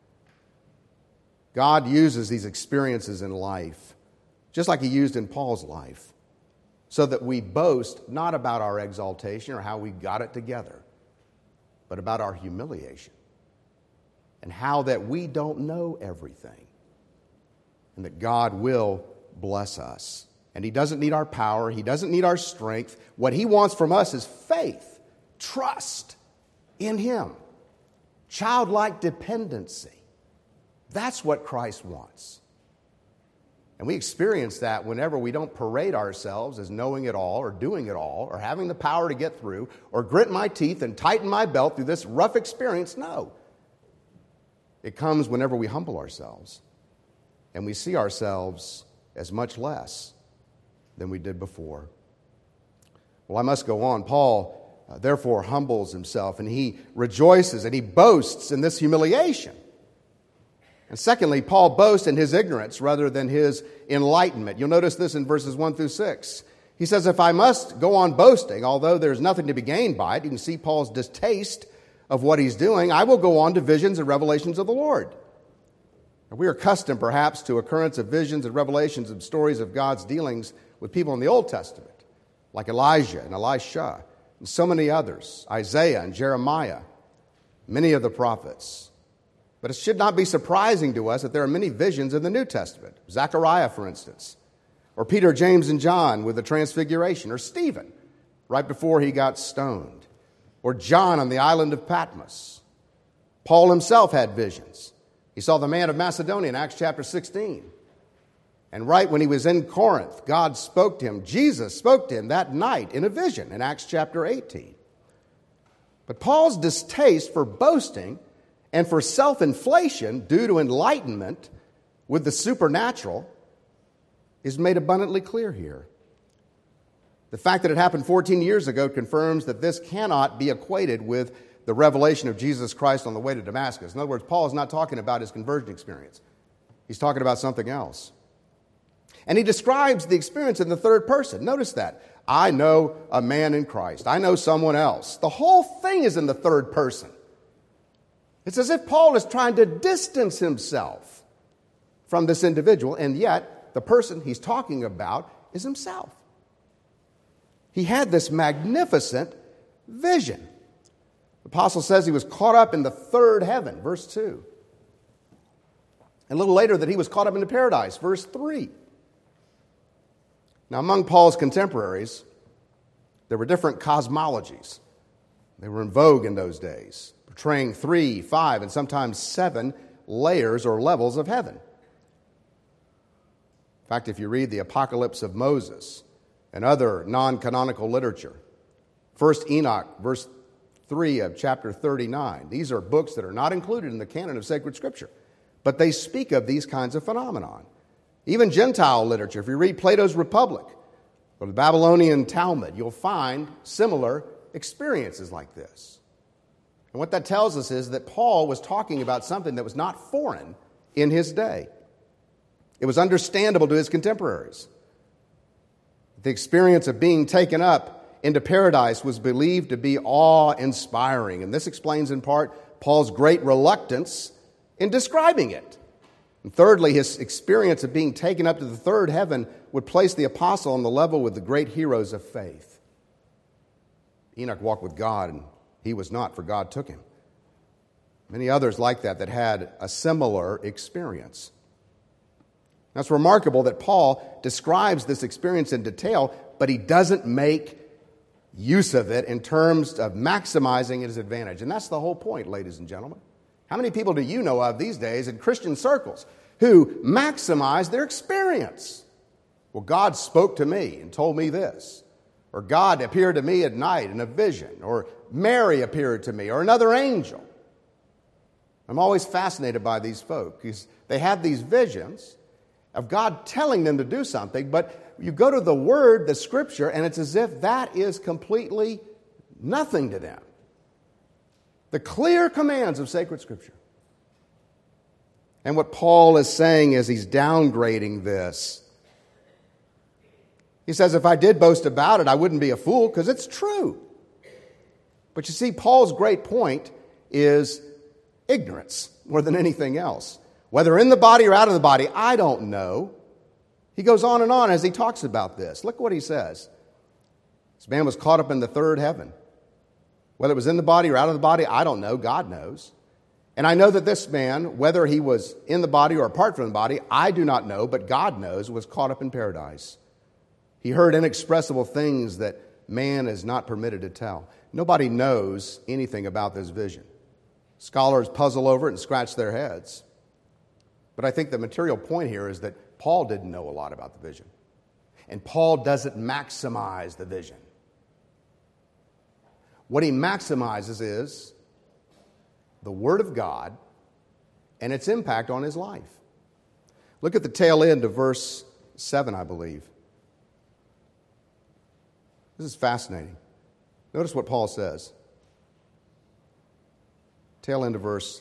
God uses these experiences in life, just like he used in Paul's life, so that we boast not about our exaltation or how we got it together, but about our humiliation and how that we don't know everything and that God will bless us. And he doesn't need our power. He doesn't need our strength. What he wants from us is faith, trust in him, childlike dependency. That's what Christ wants. And we experience that whenever we don't parade ourselves as knowing it all or doing it all or having the power to get through or grit my teeth and tighten my belt through this rough experience. No. It comes whenever we humble ourselves and we see ourselves as much less than we did before. Well, I must go on. Paul, uh, therefore, humbles himself and he rejoices and he boasts in this humiliation. And secondly, Paul boasts in his ignorance rather than his enlightenment. You'll notice this in verses one through six. He says, if I must go on boasting, although there's nothing to be gained by it, you can see Paul's distaste of what he's doing, I will go on to visions and revelations of the Lord. And we are accustomed, perhaps, to occurrence of visions and revelations of stories of God's dealings with people in the Old Testament, like Elijah and Elisha, and so many others, Isaiah and Jeremiah, many of the prophets. But it should not be surprising to us that there are many visions in the New Testament. Zechariah, for instance, or Peter, James, and John with the Transfiguration, or Stephen, right before he got stoned, or John on the island of Patmos. Paul himself had visions. He saw the man of Macedonia in Acts chapter sixteen. And right when he was in Corinth, God spoke to him. Jesus spoke to him that night in a vision in Acts chapter eighteen. But Paul's distaste for boasting and for self-inflation due to enlightenment with the supernatural is made abundantly clear here. The fact that it happened fourteen years ago confirms that this cannot be equated with the revelation of Jesus Christ on the way to Damascus. In other words, Paul is not talking about his conversion experience. He's talking about something else. And he describes the experience in the third person. Notice that. I know a man in Christ. I know someone else. The whole thing is in the third person. It's as if Paul is trying to distance himself from this individual, and yet the person he's talking about is himself. He had this magnificent vision. The apostle says he was caught up in the third heaven, verse two. And a little later that he was caught up into paradise, verse three. Now, among Paul's contemporaries, there were different cosmologies. They were in vogue in those days, portraying three, five, and sometimes seven layers or levels of heaven. In fact, if you read the Apocalypse of Moses and other non-canonical literature, First Enoch, verse three of chapter thirty-nine, these are books that are not included in the canon of sacred Scripture, but they speak of these kinds of phenomenon. Even Gentile literature, if you read Plato's Republic or the Babylonian Talmud, you'll find similar experiences like this. And what that tells us is that Paul was talking about something that was not foreign in his day. It was understandable to his contemporaries. The experience of being taken up into paradise was believed to be awe-inspiring, and this explains in part Paul's great reluctance in describing it. And thirdly, his experience of being taken up to the third heaven would place the apostle on the level with the great heroes of faith. Enoch walked with God, and he was not, for God took him. Many others like that that had a similar experience. Now, it's remarkable that Paul describes this experience in detail, but he doesn't make use of it in terms of maximizing his advantage. And that's the whole point, ladies and gentlemen. How many people do you know of these days in Christian circles who maximize their experience? Well, God spoke to me and told me this. Or God appeared to me at night in a vision. Or Mary appeared to me. Or another angel. I'm always fascinated by these folk. They have these visions of God telling them to do something, but you go to the Word, the Scripture, and it's as if that is completely nothing to them. The clear commands of sacred Scripture. And what Paul is saying is he's downgrading this. He says, if I did boast about it, I wouldn't be a fool, because it's true. But you see, Paul's great point is ignorance more than anything else. Whether in the body or out of the body, I don't know. He goes on and on as he talks about this. Look what he says. This man was caught up in the third heaven. Whether it was in the body or out of the body, I don't know. God knows. And I know that this man, whether he was in the body or apart from the body, I do not know, but God knows, was caught up in paradise. He heard inexpressible things that man is not permitted to tell. Nobody knows anything about this vision. Scholars puzzle over it and scratch their heads. But I think the material point here is that Paul didn't know a lot about the vision. And Paul doesn't maximize the vision. What he maximizes is the Word of God and its impact on his life. Look at the tail end of verse seven, I believe. This is fascinating. Notice what Paul says. Tail end of verse,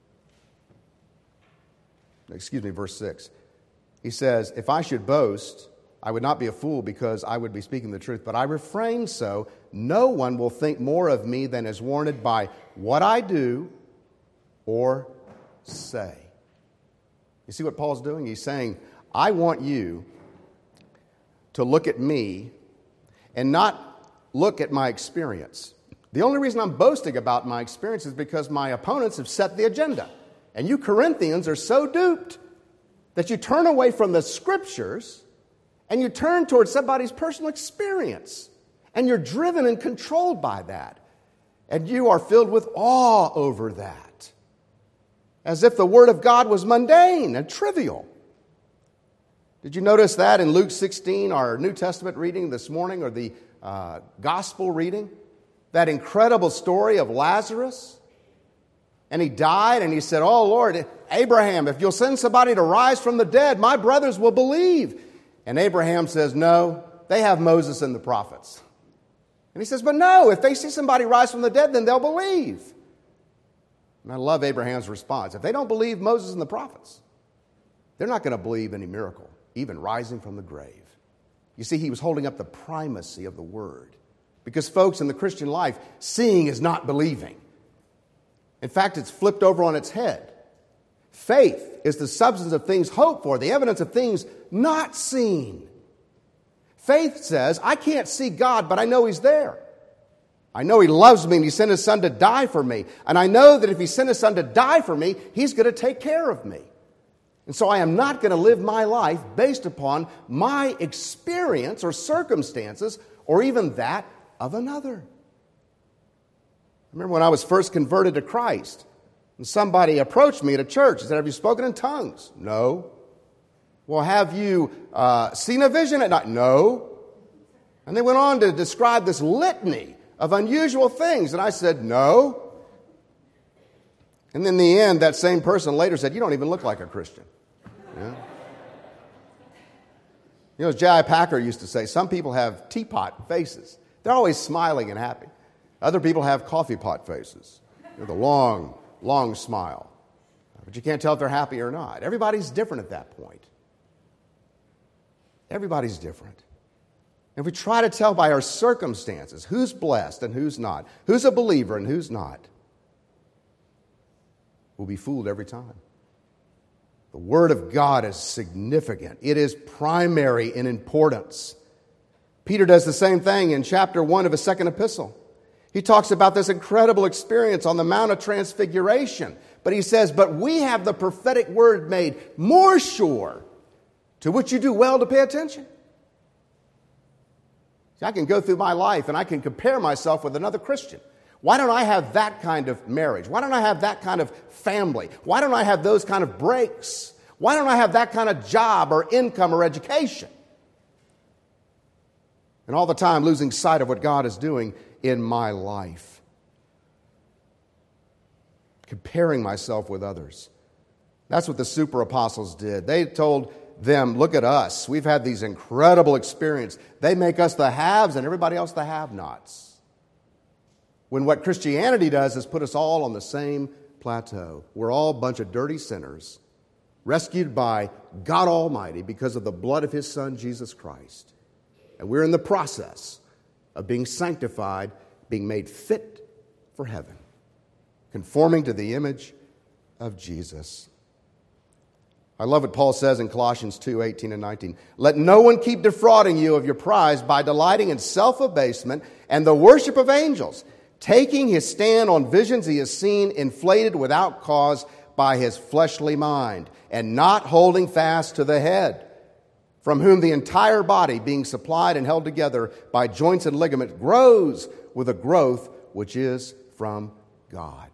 excuse me, verse six. He says, if I should boast, I would not be a fool because I would be speaking the truth, but I refrain so no one will think more of me than is warranted by what I do or say. You see what Paul's doing? He's saying, I want you to look at me and not look at my experience. The only reason I'm boasting about my experience is because my opponents have set the agenda. And you Corinthians are so duped that you turn away from the Scriptures and you turn towards somebody's personal experience. And you're driven and controlled by that. And you are filled with awe over that. As if the Word of God was mundane and trivial. Did you notice that in Luke sixteen, our New Testament reading this morning, or the uh, Gospel reading? That incredible story of Lazarus. And he died and he said, oh Lord, Abraham, if you'll send somebody to rise from the dead, my brothers will believe. And Abraham says, no, they have Moses and the prophets. And he says, but no, if they see somebody rise from the dead, then they'll believe. And I love Abraham's response. If they don't believe Moses and the prophets, they're not going to believe any miracle, even rising from the grave. You see, he was holding up the primacy of the Word. Because, folks, in the Christian life, seeing is not believing. In fact, it's flipped over on its head. Faith is the substance of things hoped for, the evidence of things not seen. Faith says, I can't see God, but I know He's there. I know He loves me and He sent His Son to die for me. And I know that if He sent His Son to die for me, He's going to take care of me. And so I am not going to live my life based upon my experience or circumstances or even that of another. I remember when I was first converted to Christ, and somebody approached me at a church and said, have you spoken in tongues? No. Well, have you uh, seen a vision at night? No. And they went on to describe this litany of unusual things, and I said, no. And in the end, that same person later said, you don't even look like a Christian. Yeah. You know, as J I Packer used to say, some people have teapot faces. They're always smiling and happy. Other people have coffee pot faces with a long, long smile. But you can't tell if they're happy or not. Everybody's different at that point. Everybody's different. If we try to tell by our circumstances who's blessed and who's not, who's a believer and who's not, we'll be fooled every time. The Word of God is significant. It is primary in importance. Peter does the same thing in chapter one of his second epistle. He talks about this incredible experience on the Mount of Transfiguration. But he says, but we have the prophetic word made more sure, to which you do well to pay attention. See, I can go through my life and I can compare myself with another Christian. Why don't I have that kind of marriage? Why don't I have that kind of family? Why don't I have those kind of breaks? Why don't I have that kind of job or income or education? And all the time losing sight of what God is doing in my life. comparing myself with others. That's what the super apostles did. They told them, look at us. We've had these incredible experiences. They make us the haves and everybody else the have-nots. When what Christianity does is put us all on the same plateau. We're all a bunch of dirty sinners, rescued by God Almighty because of the blood of His Son, Jesus Christ. And we're in the process of being sanctified, being made fit for heaven, conforming to the image of Jesus. I love what Paul says in Colossians two, eighteen and nineteen. Let no one keep defrauding you of your prize by delighting in self-abasement and the worship of angels, taking his stand on visions he has seen, inflated without cause by his fleshly mind, and not holding fast to the head, from whom the entire body, being supplied and held together by joints and ligaments, grows with a growth which is from God.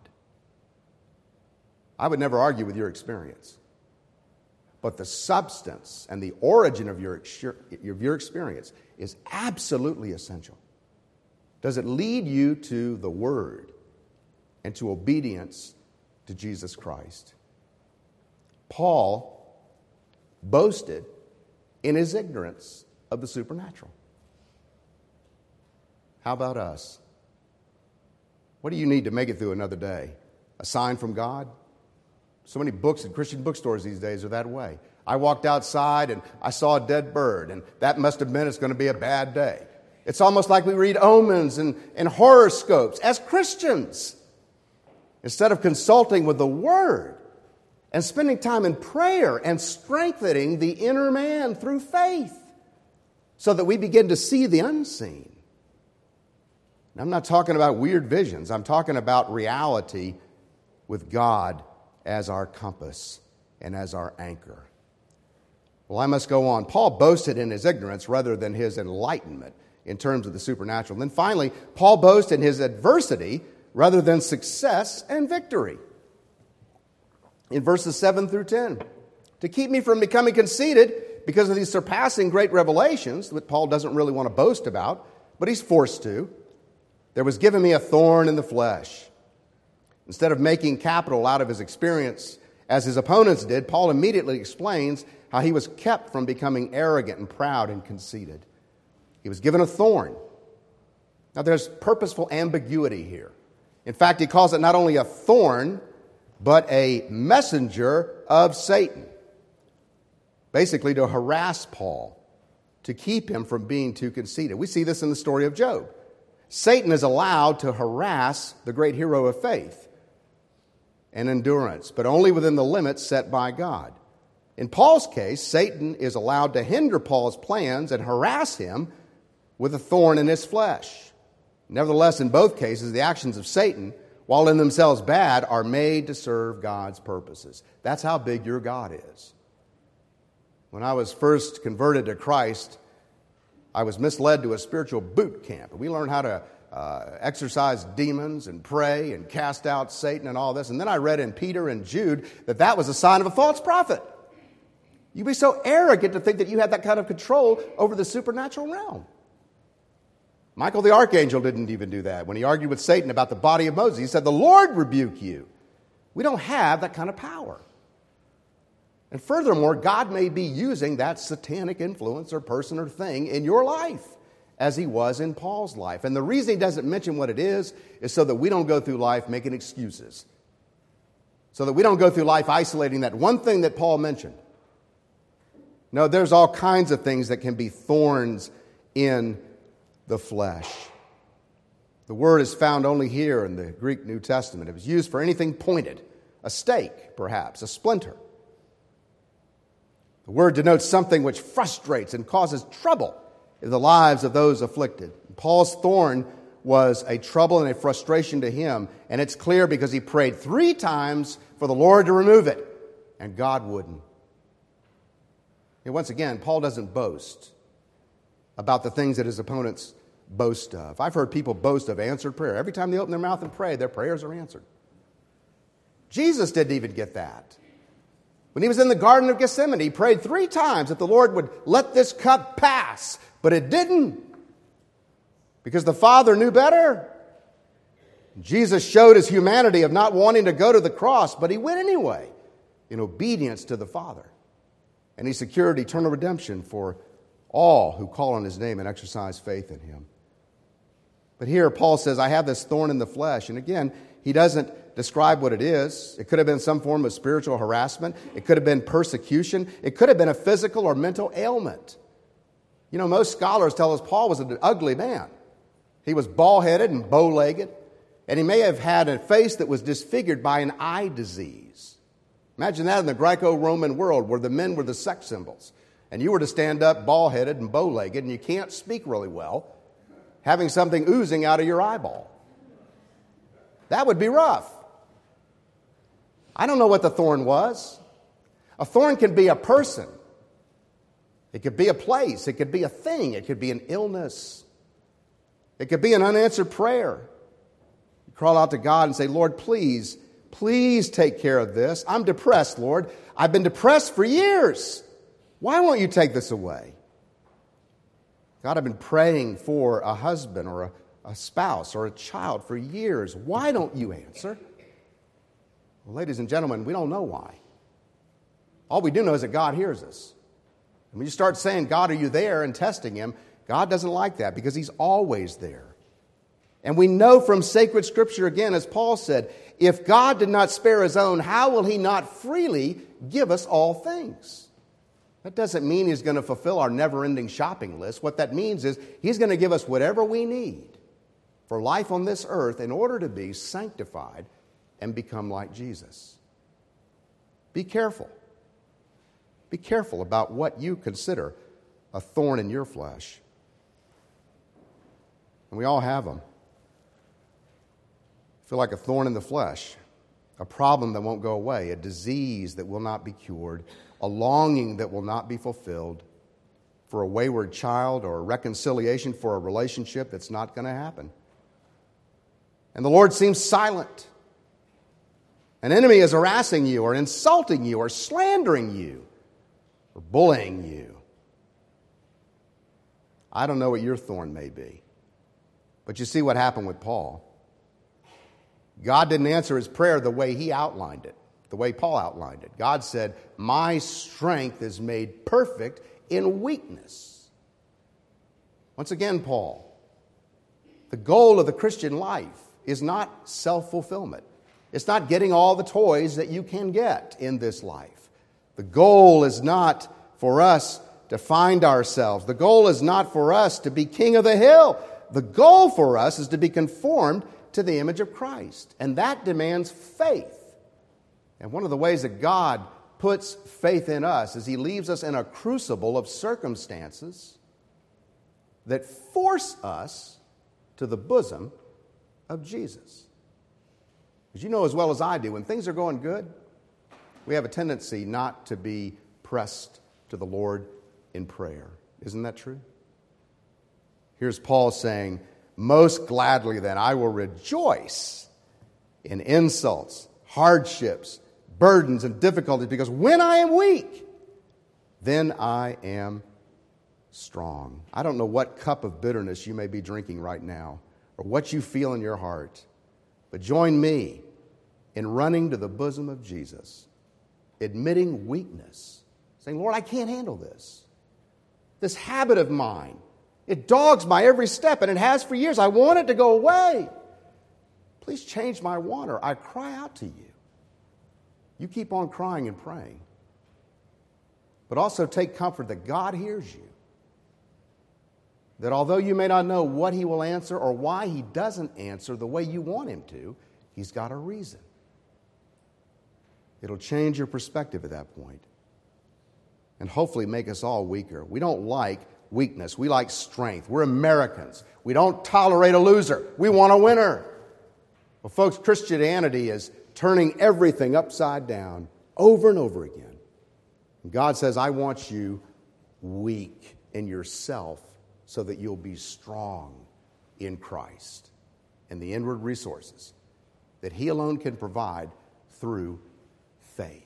I would never argue with your experience. But the substance and the origin of your, of your experience is absolutely essential. Does it lead you to the Word and to obedience to Jesus Christ? Paul boasted in his ignorance of the supernatural. How about us? What do you need to make it through another day? A sign from God? So many books in Christian bookstores these days are that way. I walked outside and I saw a dead bird, and that must have meant it's going to be a bad day. It's almost like we read omens and, and horoscopes as Christians, instead of consulting with the Word and spending time in prayer and strengthening the inner man through faith so that we begin to see the unseen. And I'm not talking about weird visions. I'm talking about reality with God as our compass and as our anchor. Well, I must go on. Paul boasted in his ignorance rather than his enlightenment in terms of the supernatural. And then finally, Paul boasted in his adversity rather than success and victory. In verses seven through ten, to keep me from becoming conceited because of these surpassing great revelations that Paul doesn't really want to boast about, but he's forced to, there was given me a thorn in the flesh. Instead of making capital out of his experience as his opponents did, Paul immediately explains how he was kept from becoming arrogant and proud and conceited. He was given a thorn. Now there's purposeful ambiguity here. In fact, he calls it not only a thorn, but a messenger of Satan. Basically to harass Paul, to keep him from being too conceited. We see this in the story of Job. Satan is allowed to harass the great hero of faith and endurance, but only within the limits set by God. In Paul's case, Satan is allowed to hinder Paul's plans and harass him with a thorn in his flesh. Nevertheless, in both cases, the actions of Satan, while in themselves bad, are made to serve God's purposes. That's how big your God is. When I was first converted to Christ, I was misled to a spiritual boot camp. We learned how to uh, exorcise demons and pray and cast out Satan and all this. And then I read in Peter and Jude that that was a sign of a false prophet. You'd be so arrogant to think that you had that kind of control over the supernatural realm. Michael the archangel didn't even do that. When he argued with Satan about the body of Moses, he said, "The Lord rebuke you." We don't have that kind of power. And furthermore, God may be using that satanic influence or person or thing in your life as he was in Paul's life. And the reason he doesn't mention what it is is so that we don't go through life making excuses. So that we don't go through life isolating that one thing that Paul mentioned. No, there's all kinds of things that can be thorns in the flesh. The word is found only here in the Greek New Testament. It was used for anything pointed, a stake, perhaps, a splinter. The word denotes something which frustrates and causes trouble in the lives of those afflicted. Paul's thorn was a trouble and a frustration to him, and it's clear because he prayed three times for the Lord to remove it, and God wouldn't. And once again, Paul doesn't boast about the things that his opponents boast of. I've heard people boast of answered prayer. Every time they open their mouth and pray, their prayers are answered. Jesus didn't even get that. When he was in the Garden of Gethsemane, he prayed three times that the Lord would let this cup pass, but it didn't. Because the Father knew better. Jesus showed his humanity of not wanting to go to the cross, but he went anyway in obedience to the Father. And he secured eternal redemption for all who call on his name and exercise faith in him. But here Paul says, I have this thorn in the flesh. And again, he doesn't describe what it is. It could have been some form of spiritual harassment. It could have been persecution. It could have been a physical or mental ailment. You know, most scholars tell us Paul was an ugly man. He was bald-headed and bow-legged, and he may have had a face that was disfigured by an eye disease. Imagine that in the Greco-Roman world where the men were the sex symbols, and you were to stand up bald-headed and bow-legged, and you can't speak really well, having something oozing out of your eyeball. That would be rough. I don't know what the thorn was. A thorn can be a person. It could be a place. It could be a thing. It could be an illness. It could be an unanswered prayer. You crawl out to God and say, Lord, please, please take care of this. I'm depressed, Lord. I've been depressed for years. Why won't you take this away? God, I've been praying for a husband or a, a spouse or a child for years. Why don't you answer? Well, ladies and gentlemen, we don't know why. All we do know is that God hears us. And when you start saying, God, are you there, and testing him, God doesn't like that because he's always there. And we know from sacred scripture again, as Paul said, if God did not spare his own, how will he not freely give us all things? That doesn't mean he's going to fulfill our never-ending shopping list. What that means is he's going to give us whatever we need for life on this earth in order to be sanctified and become like Jesus. Be careful. Be careful about what you consider a thorn in your flesh. And we all have them. Feel like a thorn in the flesh, a problem that won't go away, a disease that will not be cured, a longing that will not be fulfilled for a wayward child or a reconciliation for a relationship that's not going to happen. And the Lord seems silent. An enemy is harassing you or insulting you or slandering you or bullying you. I don't know what your thorn may be, but you see what happened with Paul. God didn't answer his prayer the way he outlined it, the way Paul outlined it. God said, my strength is made perfect in weakness. Once again, Paul, the goal of the Christian life is not self-fulfillment. It's not getting all the toys that you can get in this life. The goal is not for us to find ourselves. The goal is not for us to be king of the hill. The goal for us is to be conformed to the image of Christ. And that demands faith. And one of the ways that God puts faith in us is he leaves us in a crucible of circumstances that force us to the bosom of Jesus. As you know as well as I do, when things are going good, we have a tendency not to be pressed to the Lord in prayer. Isn't that true? Here's Paul saying, most gladly then I will rejoice in insults, hardships, burdens, and difficulties, because when I am weak, then I am strong. I don't know what cup of bitterness you may be drinking right now or what you feel in your heart, but join me in running to the bosom of Jesus, admitting weakness, saying, Lord, I can't handle this. This habit of mine, it dogs my every step, and it has for years. I want it to go away. Please change my water. I cry out to you. You keep on crying and praying. But also take comfort that God hears you. That although you may not know what he will answer or why he doesn't answer the way you want him to, he's got a reason. It'll change your perspective at that point and hopefully make us all weaker. We don't like weakness. We like strength. We're Americans. We don't tolerate a loser. We want a winner. Well, folks, Christianity is turning everything upside down over and over again. And God says, I want you weak in yourself so that you'll be strong in Christ and the inward resources that he alone can provide through faith.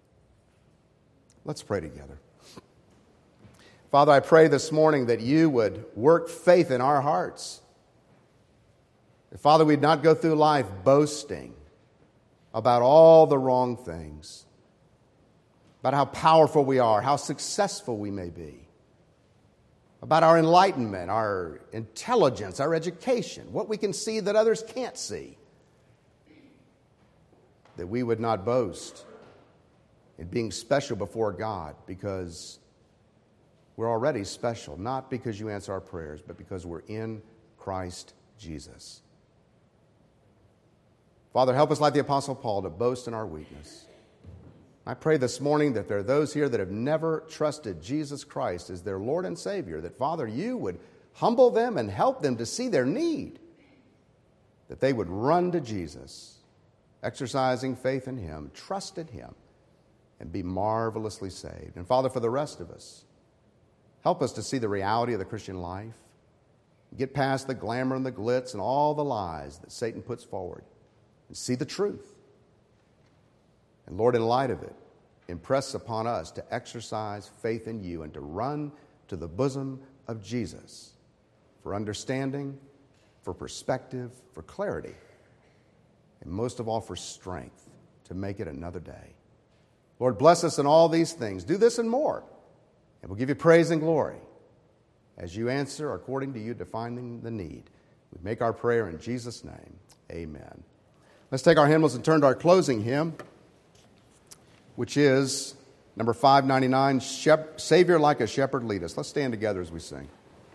Let's pray together. Father, I pray this morning that you would work faith in our hearts. Father, we'd not go through life boasting about all the wrong things, about how powerful we are, how successful we may be, about our enlightenment, our intelligence, our education, what we can see that others can't see, that we would not boast in being special before God because we're already special, not because you answer our prayers, but because we're in Christ Jesus. Father, help us like the Apostle Paul to boast in our weakness. I pray this morning that there are those here that have never trusted Jesus Christ as their Lord and Savior, that, Father, you would humble them and help them to see their need, that they would run to Jesus, exercising faith in Him, trust in Him, and be marvelously saved. And, Father, for the rest of us, help us to see the reality of the Christian life, get past the glamour and the glitz and all the lies that Satan puts forward, and see the truth. And Lord, in light of it, impress upon us to exercise faith in you and to run to the bosom of Jesus for understanding, for perspective, for clarity, and most of all for strength to make it another day. Lord, bless us in all these things. Do this and more, and we'll give you praise and glory as you answer according to you defining the need. We make our prayer in Jesus' name. Amen. Let's take our hymnals and turn to our closing hymn, which is number five ninety-nine, Savior Like a Shepherd Lead Us. Let's stand together as we sing.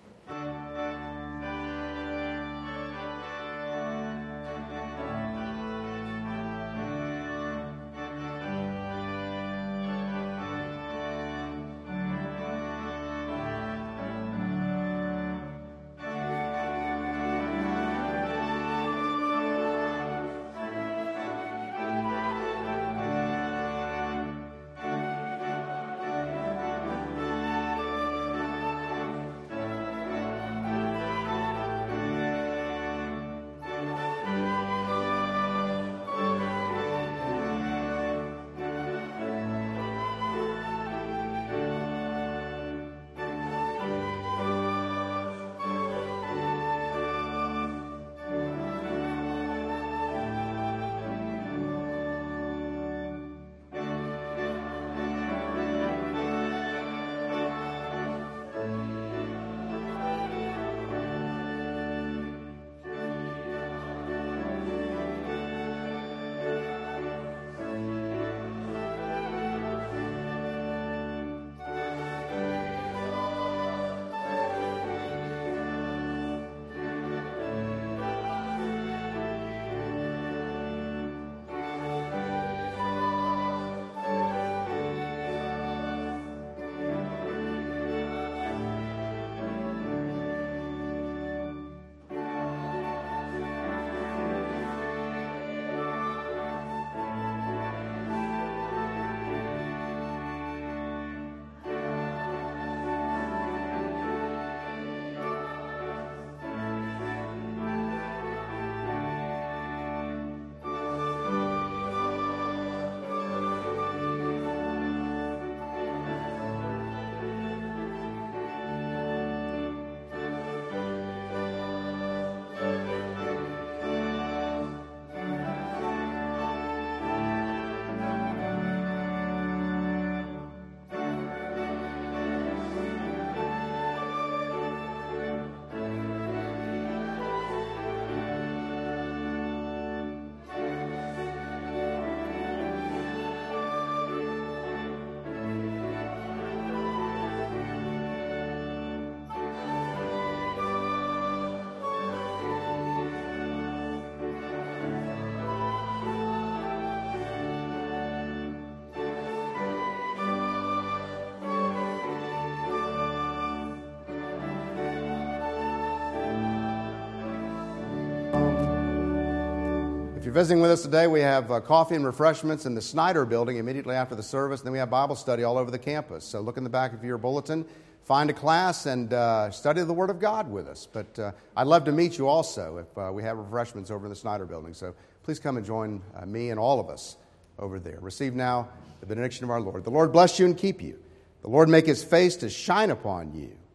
If you're visiting with us today, we have uh, coffee and refreshments in the Snyder building immediately after the service. And then we have Bible study all over the campus. So look in the back of your bulletin, find a class, and uh, study the Word of God with us. But uh, I'd love to meet you also if uh, we have refreshments over in the Snyder building. So please come and join uh, me and all of us over there. Receive now the benediction of our Lord. The Lord bless you and keep you. The Lord make His face to shine upon you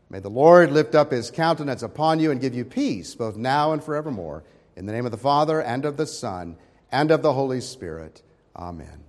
May the Lord lift up his countenance upon you and give you peace, both now and forevermore. In the name of the Father, and of the Son, and of the Holy Spirit. Amen.